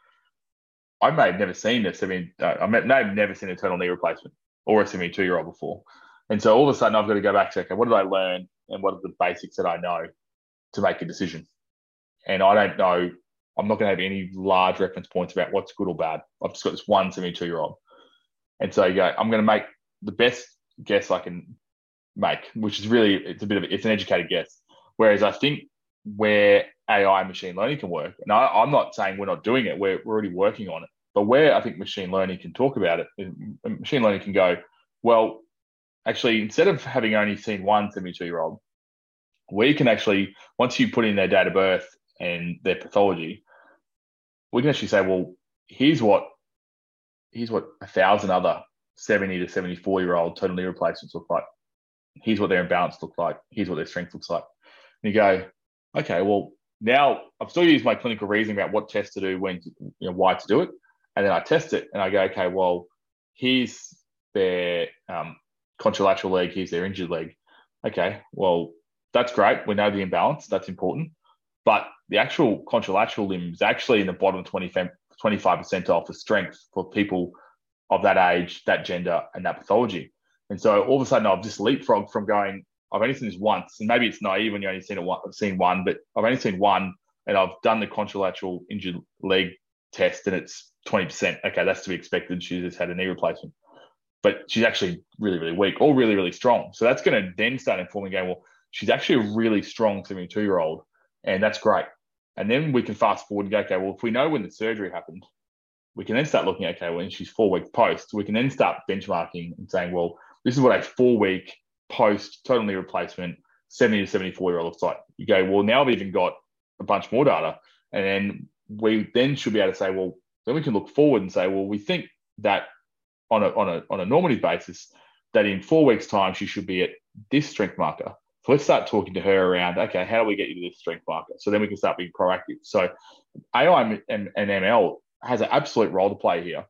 I may have never seen a seventy. Uh, I may have never seen a total knee replacement or a seventy-two-year-old before, and so all of a sudden I've got to go back to, okay, what did I learn and what are the basics that I know to make a decision? And I don't know. I'm not going to have any large reference points about what's good or bad. I've just got this one seventy-two-year-old, and so you go, I'm going to make the best guess I can make, which is really, it's a bit of a, it's an educated guess. Whereas I think where A I and machine learning can work, and I, I'm not saying we're not doing it, we're, we're already working on it, but where I think machine learning can talk about it, machine learning can go, well, actually, instead of having only seen one seventy-two-year-old, we can actually, once you put in their date of birth and their pathology, we can actually say, well, here's what here's what a thousand other seventy to seventy-four-year-old total knee replacements look like. Here's what their imbalance looks like. Here's what their strength looks like. And you go, okay, well, now I've still used my clinical reasoning about what test to do, when, to, you know, why to do it. And then I test it and I go, okay, well, here's their um, contralateral leg, here's their injured leg. Okay, well, that's great. We know the imbalance. That's important. But the actual contralateral limb is actually in the bottom twenty, twenty-five percentile for strength for people of that age, that gender, and that pathology. And so all of a sudden I've just leapfrogged from going, I've only seen this once, and maybe it's naive when you only seen it one, I've seen one, but I've only seen one, and I've done the contralateral injured leg test and it's twenty percent. Okay, that's to be expected. She just had a knee replacement. But she's actually really, really weak or really, really strong. So that's going to then start informing going, well, she's actually a really strong seventy-two-year-old, and that's great. And then we can fast forward and go, okay, well, if we know when the surgery happened, we can then start looking at, okay, when she's four weeks post, we can then start benchmarking and saying, well, this is what a four-week post total knee replacement seventy to seventy-four-year-old looks like. You go, well, now we've even got a bunch more data. And then we then should be able to say, well, then we can look forward and say, well, we think that on a on a on a normative basis, that in four weeks' time she should be at this strength marker. So let's start talking to her around, okay, how do we get you to this strength marker? So then we can start being proactive. So A I and, and M L has an absolute role to play here,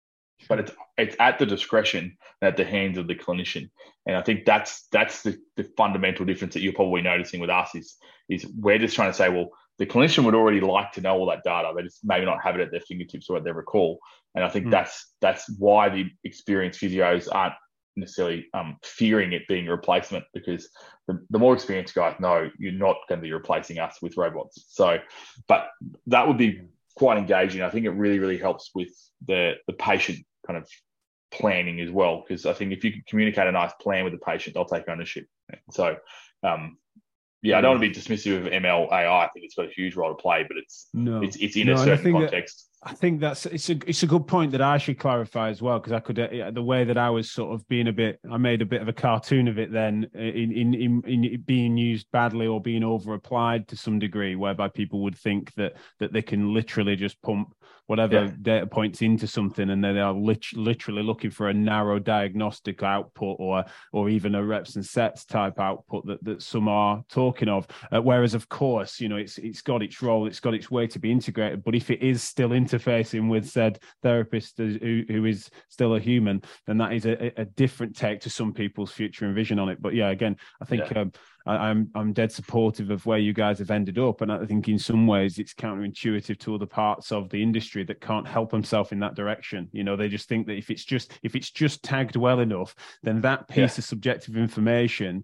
but it's it's at the discretion and at the hands of the clinician. And I think that's that's the, the fundamental difference that you're probably noticing with us is is we're just trying to say, well, the clinician would already like to know all that data. They just maybe not have it at their fingertips or at their recall. And I think mm. that's that's why the experienced physios aren't necessarily um, fearing it being a replacement, because the, the more experienced guys know you're not going to be replacing us with robots. So, but that would be quite engaging. I think it really, really helps with the the patient kind of planning as well, because I think if you can communicate a nice plan with the patient, they'll take ownership. So, um, yeah, I don't want to be dismissive of M L A I. I think it's got a huge role to play, but it's no. it's it's in no, a certain I context. That, I think that's it's a it's a good point that I should clarify as well, because I could uh, the way that I was sort of being a bit, I made a bit of a cartoon of it then in in in, in it being used badly or being over applied to some degree, whereby people would think that that they can literally just pump whatever yeah. data points into something, and then they are lit- literally looking for a narrow diagnostic output or or even a reps and sets type output that, that some are talking of. Uh, whereas, of course, you know, it's it's got its role, it's got its way to be integrated. But if it is still interfacing with said therapist who, who is still a human, then that is a, a different take to some people's future and vision on it. But yeah, again, I think yeah. um, I, I'm I'm dead supportive of where you guys have ended up, and I think in some ways it's counterintuitive to other parts of the industry that can't help themselves in that direction. You know, they just think that if it's just if it's just tagged well enough, then that piece yeah. of subjective information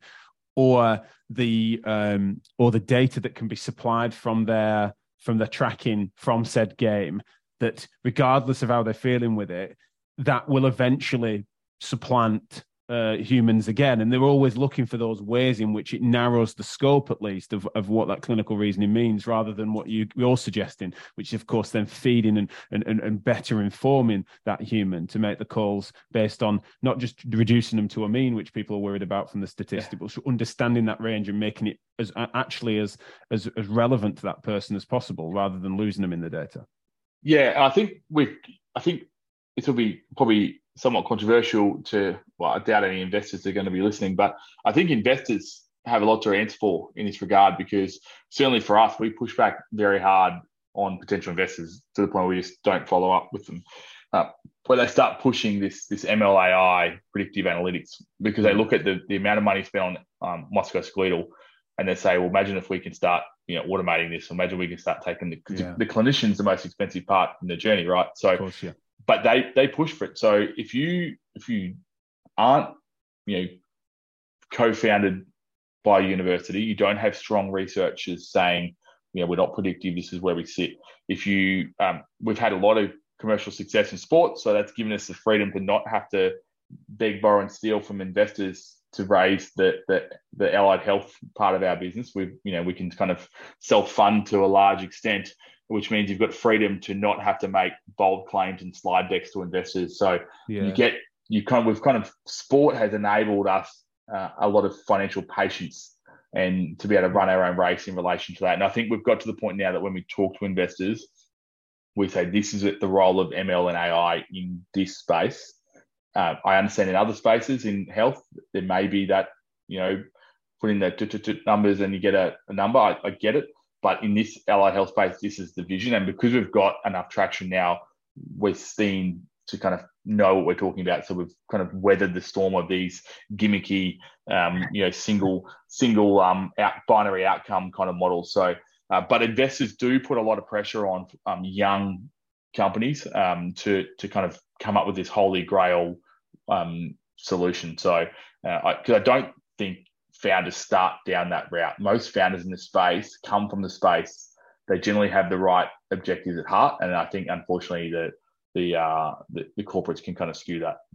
or the um, or the data that can be supplied from their from the tracking from said game, that regardless of how they're feeling with it, that will eventually supplant uh, humans again. And they're always looking for those ways in which it narrows the scope, at least, of, of what that clinical reasoning means, rather than what you, you're suggesting, which is, of course, then feeding and, and, and better informing that human to make the calls based on not just reducing them to a mean, which people are worried about from the statistic, yeah. but understanding that range and making it as actually as, as, as relevant to that person as possible, rather than losing them in the data. Yeah, I think we I think this will be probably somewhat controversial to, well, I doubt any investors are going to be listening, but I think investors have a lot to answer for in this regard, because certainly for us, we push back very hard on potential investors to the point where we just don't follow up with them. Uh, where they start pushing this this M L A I predictive analytics, because they look at the, the amount of money spent on um, musculoskeletal, and they say, well, imagine if we can start, you know, automating this, or imagine we can start taking the, yeah. the clinician's the most expensive part in the journey, right? So, of course, yeah. But they they push for it. So if you if you aren't, you know, co-founded by a university, you don't have strong researchers saying, you know, we're not predictive, this is where we sit. If you, um, we've had a lot of commercial success in sports, so that's given us the freedom to not have to beg, borrow, and steal from investors to raise the the, the allied health part of our business. We, you know, we can kind of self-fund to a large extent, which means you've got freedom to not have to make bold claims and slide decks to investors. So yeah. you get, you kind of, we've kind of, sport has enabled us uh, a lot of financial patience and to be able to run our own race in relation to that. And I think we've got to the point now that when we talk to investors, we say, this is the role of M L and A I in this space. Uh, I understand in other spaces in health, there may be that, you know, put in the numbers and you get a, a number. I, I get it. But in this allied health space, this is the vision. And because we've got enough traction now, we're seen to kind of know what we're talking about. So we've kind of weathered the storm of these gimmicky, um, you know, single, single um, out, binary outcome kind of models. So, uh, but investors do put a lot of pressure on um, young companies um, to to kind of come up with this holy grail um, solution. So, uh, I, 'cause I don't think founders start down that route. Most founders in this space come from the space they generally have the right objectives at heart. And I think, unfortunately, the the uh, the, the corporates can kind of skew that.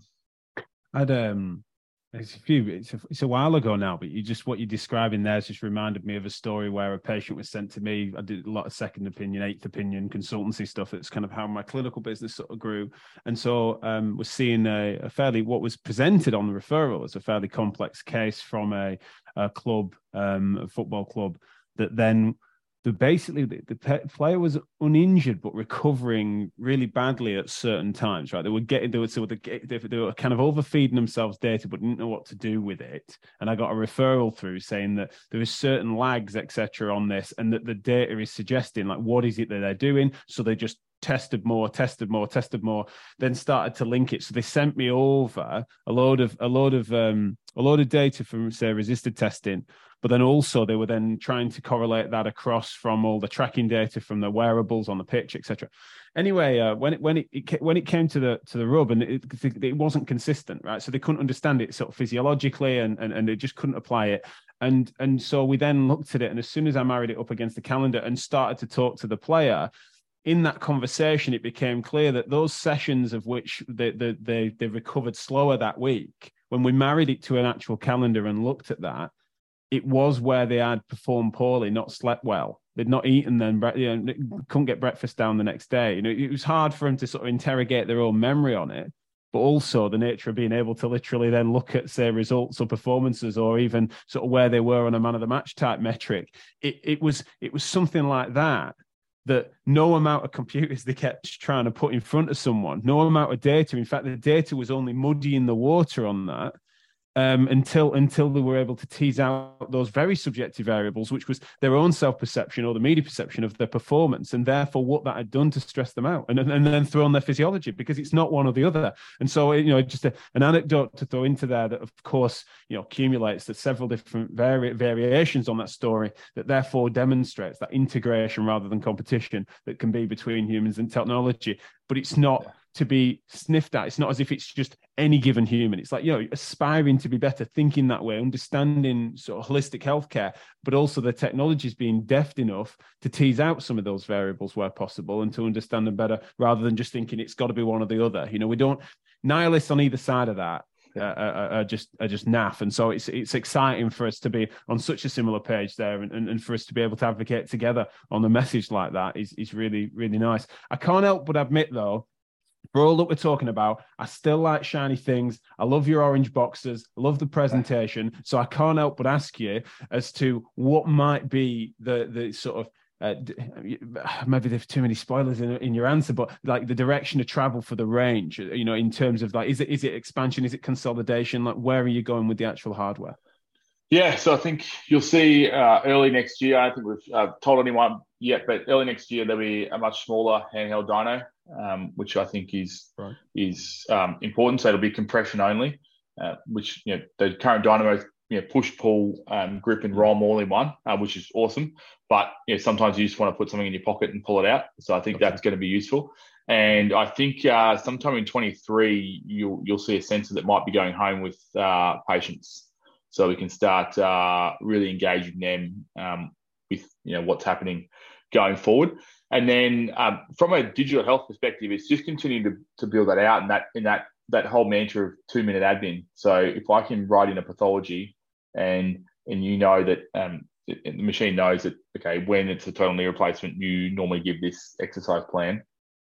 I'd um, it's a few, it's a, it's a while ago now, but you just what you're describing there has just reminded me of a story where a patient was sent to me. I did a lot of second opinion, eighth opinion consultancy stuff. It's kind of how my clinical business sort of grew, and so um, was seeing a, a fairly what was presented on the referral as a fairly complex case from a, a club, um, a football club that then. The basically the, the player was uninjured but recovering really badly at certain times. Right, they were getting they were so they, they were kind of overfeeding themselves data but didn't know what to do with it. And I got a referral through saying that there is certain lags, et cetera, on this, and that the data is suggesting like what is it that they're doing. So they just tested more, tested more, tested more, then started to link it. So they sent me over a load of a load of um, a load of data from say resisted testing. But then also they were then trying to correlate that across from all the tracking data from the wearables on the pitch, et cetera. Anyway, uh, when it when it, it when it came to the to the rub, and it, it wasn't consistent, right? So they couldn't understand it sort of physiologically, and and, and they just couldn't apply it. And and so we then looked at it, and as soon as I married it up against the calendar and started to talk to the player, in that conversation, it became clear that those sessions of which they they they, they recovered slower that week, when we married it to an actual calendar and looked at that, it was where they had performed poorly, not slept well. They'd not eaten, then you know, couldn't get breakfast down the next day. You know, it was hard for them to sort of interrogate their own memory on it, but also the nature of being able to literally then look at, say, results or performances, or even sort of where they were on a man of the match type metric. It, it was it was something like that. That no amount of computers they kept trying to put in front of someone, no amount of data. In fact, the data was only muddying the water on that. Um, until until they were able to tease out those very subjective variables, which was their own self-perception or the media perception of their performance, and therefore what that had done to stress them out, and, and then throw on their physiology, because it's not one or the other. And so, you know, just a, an anecdote to throw into there that, of course, you know, accumulates the several different vari- variations on that story that therefore demonstrates that integration rather than competition that can be between humans and technology. But it's not... Yeah. To be sniffed at. It's not as if it's just any given human. It's like, you know, aspiring to be better, thinking that way, understanding sort of holistic healthcare, but also the technology is being deft enough to tease out some of those variables where possible and to understand them better, rather than just thinking it's got to be one or the other. You know, we don't, nihilists on either side of that uh, are, are just are just naff. And so it's it's exciting for us to be on such a similar page there, and, and, and for us to be able to advocate together on a message like that is, is really, really nice. I can't help but admit, though, for all that we're talking about, I still like shiny things. I love your orange boxes. I love the presentation. So I can't help but ask you as to what might be the the sort of, uh, maybe there's too many spoilers in, in your answer, but like the direction of travel for the range, you know, in terms of like, is it is it expansion? Is it consolidation? Like, where are you going with the actual hardware? Yeah, so I think you'll see uh, early next year, I don't think we've uh, told anyone yet, but early next year, there'll be a much smaller handheld dyno, um, which I think is right. is um, important. So it'll be compression only, uh, which, you know, the current dynamos, you know, push, pull, um, grip and ROM all in one, uh, which is awesome. But, you know, sometimes you just want to put something in your pocket and pull it out. So I think okay. that's going to be useful. And I think uh, sometime in twenty-three, you'll, you'll see a sensor that might be going home with uh, patients. So we can start uh, really engaging them um, with, you know, what's happening going forward. And then um, from a digital health perspective, it's just continuing to, to build that out, and that in that that whole mantra of two minute admin. So if I can write in a pathology, and and you know that um, it, the machine knows that, okay, when it's a total knee replacement, you normally give this exercise plan.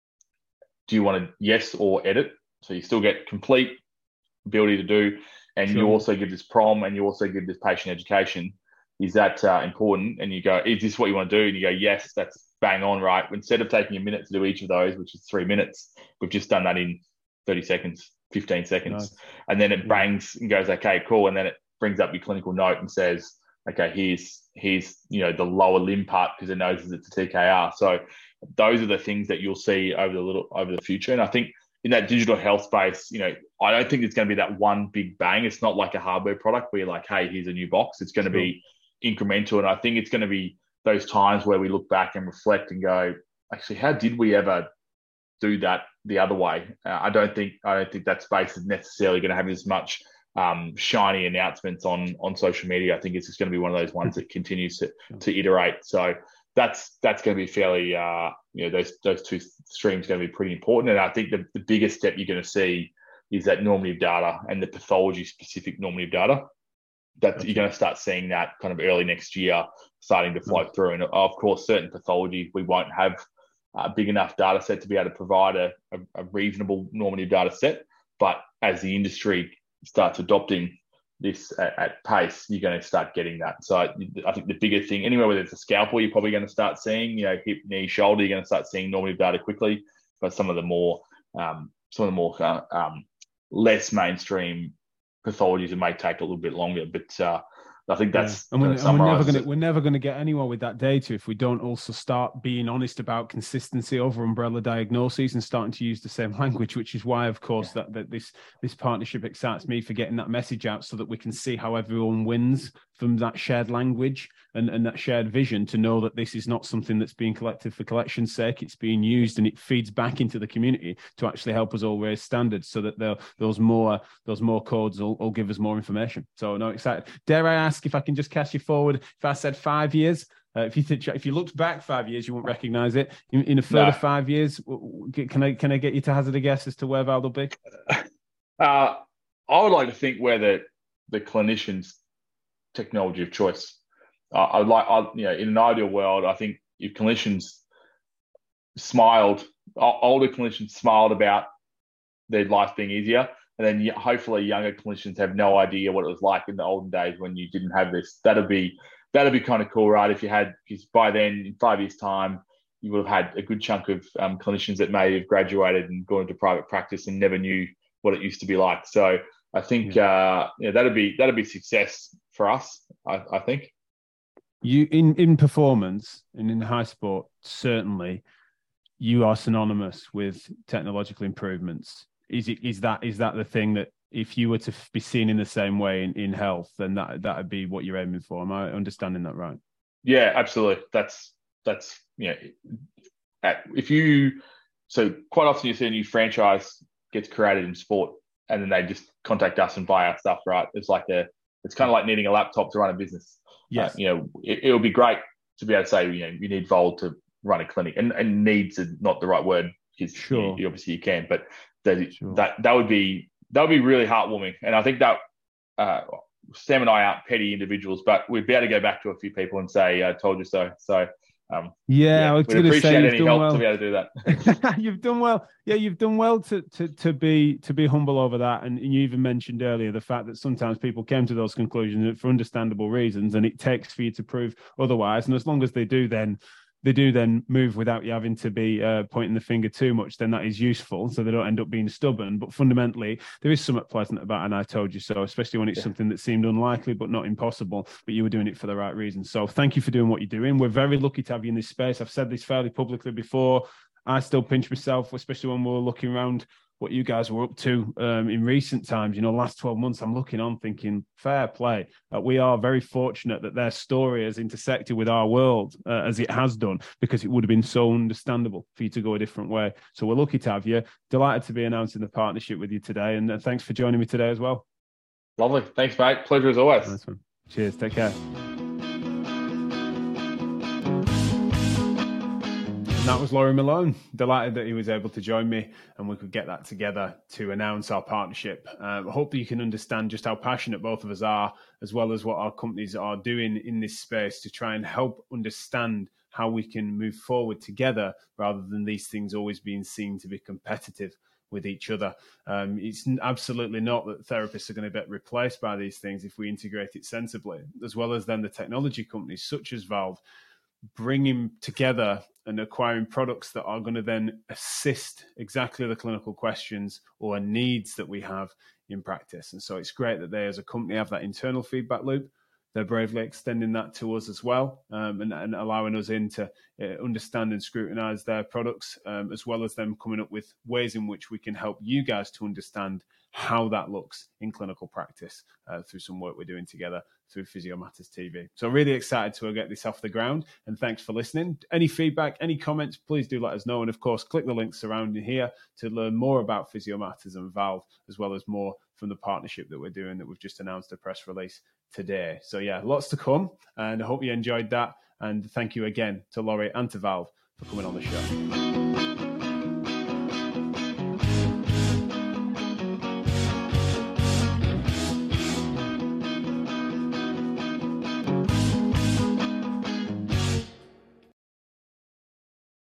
Do you want to yes or edit? So you still get complete ability to do. And sure. you also give this prom, and you also give this patient education. Is that uh, important? And you go, is this what you want to do? And you go, yes, that's bang on, right? Instead of taking a minute to do each of those, which is three minutes, we've just done that in thirty seconds, fifteen seconds. Nice. And then it bangs and goes, okay, cool. And then it brings up your clinical note and says, okay, here's, here's you know, the lower limb part, because it knows it's a T K R. So those are the things that you'll see over the little over the future. And I think in that digital health space, you know, I don't think it's going to be that one big bang. It's not like a hardware product where you're like, hey, here's a new box. It's going to be incremental. And I think it's going to be those times where we look back and reflect and go, actually, how did we ever do that the other way? Uh, I don't think I don't think that space is necessarily going to have as much um, shiny announcements on on social media. I think it's just going to be one of those ones that continues to, to iterate. So that's that's going to be fairly, uh, you know, those those two streams are going to be pretty important. And I think the, the biggest step you're going to see is that normative data and the pathology-specific normative data. That okay. You're going to start seeing that kind of early next year starting to float mm. through. And of course, certain pathology, we won't have a big enough data set to be able to provide a, a, a reasonable normative data set. But as the industry starts adopting this at, at pace, you're going to start getting that. So I, I think the bigger thing, anywhere where there's a scalpel, you're probably going to start seeing, you know, hip, knee, shoulder, you're going to start seeing normative data quickly. But some of the more, um, some of the more uh, um, less mainstream pathologies, it may take a little bit longer. But uh, I think that's yeah. and, we're, and we're never going to we're never going to get anywhere with that data if we don't also start being honest about consistency over umbrella diagnoses and starting to use the same language. Which is why, of course, yeah. that, that this this partnership excites me for getting that message out so that we can see how everyone wins from that shared language and, and that shared vision to know that this is not something that's being collected for collection's sake. It's being used and it feeds back into the community to actually help us all raise standards so that those more those more codes will, will give us more information. So no, excited. Dare I ask if I can just cast you forward? If I said five years, uh, if you th- if you looked back five years, you won't recognise it. In, in a further no. five years, can I can I get you to hazard a guess as to where Vald will be? Uh, I would like to think where the the clinicians' technology of choice. Uh, I'd like, I, you know, in an ideal world, I think if clinicians smiled, older clinicians smiled about their life being easier, and then hopefully younger clinicians have no idea what it was like in the olden days when you didn't have this. That'd be that'd be kind of cool, right? If you had, because by then in five years' time, you would have had a good chunk of um, clinicians that may have graduated and gone into private practice and never knew what it used to be like. So I think yeah. uh, yeah, that'd be that'd be success for us. I, I think. You in, in performance and in high sport, certainly, you are synonymous with technological improvements. Is it is that is that the thing that if you were to be seen in the same way in, in health, then that that would be what you're aiming for? Am I understanding that right? Yeah, absolutely. That's that's you know, if you so quite often you see a new franchise gets created in sport, and then they just contact us and buy our stuff. Right? It's like a it's kind of like needing a laptop to run a business. Yes, uh, you know, it, it would be great to be able to say, you know, you need Vald to run a clinic, and, and needs is not the right word because sure. you, you obviously you can, but that, sure. that that would be that would be really heartwarming, and I think that uh, Sam and I aren't petty individuals, but we'd be able to go back to a few people and say, "I told you so." So. Um, yeah, yeah, I was we'd appreciate say any help well. to be able to do that. You've done well. Yeah, you've done well to to to be to be humble over that. And you even mentioned earlier the fact that sometimes people came to those conclusions for understandable reasons, and it takes for you to prove otherwise. And as long as they do, then they do then move without you having to be uh, pointing the finger too much, then that is useful, so they don't end up being stubborn. But fundamentally, there is something pleasant about "and I told you so," especially when it's yeah. something that seemed unlikely but not impossible, but you were doing it for the right reason. So thank you for doing what you're doing. We're very lucky to have you in this space. I've said this fairly publicly before. I still pinch myself, especially when we were looking around what you guys were up to um, in recent times. You know, last twelve months, I'm looking on thinking, fair play. Uh, we are very fortunate that their story has intersected with our world uh, as it has done, because it would have been so understandable for you to go a different way. So we're lucky to have you. Delighted to be announcing the partnership with you today. And uh, thanks for joining me today as well. Lovely. Thanks, mate. Pleasure as always. Nice one. Cheers. Take care. And that was Laurie Malone. Delighted that he was able to join me and we could get that together to announce our partnership. Um, I hope you can understand just how passionate both of us are, as well as what our companies are doing in this space to try and help understand how we can move forward together rather than these things always being seen to be competitive with each other. Um, it's absolutely not that therapists are going to get replaced by these things if we integrate it sensibly, as well as then the technology companies such as Vald bringing together and acquiring products that are going to then assist exactly the clinical questions or needs that we have in practice. And so it's great that they as a company have that internal feedback loop. They're bravely extending that to us as well, um, and, and allowing us in to uh, understand and scrutinize their products, um, as well as them coming up with ways in which we can help you guys to understand how that looks in clinical practice uh, through some work we're doing together through Physio Matters T V. So really excited to get this off the ground, and thanks for listening. Any feedback, any comments, please do let us know. And of course, click the links surrounding here to learn more about Physio Matters and Vald, as well as more from the partnership that we're doing that we've just announced a press release today. So yeah, lots to come, and I hope you enjoyed that. And thank you again to Laurie and to Valve for coming on the show.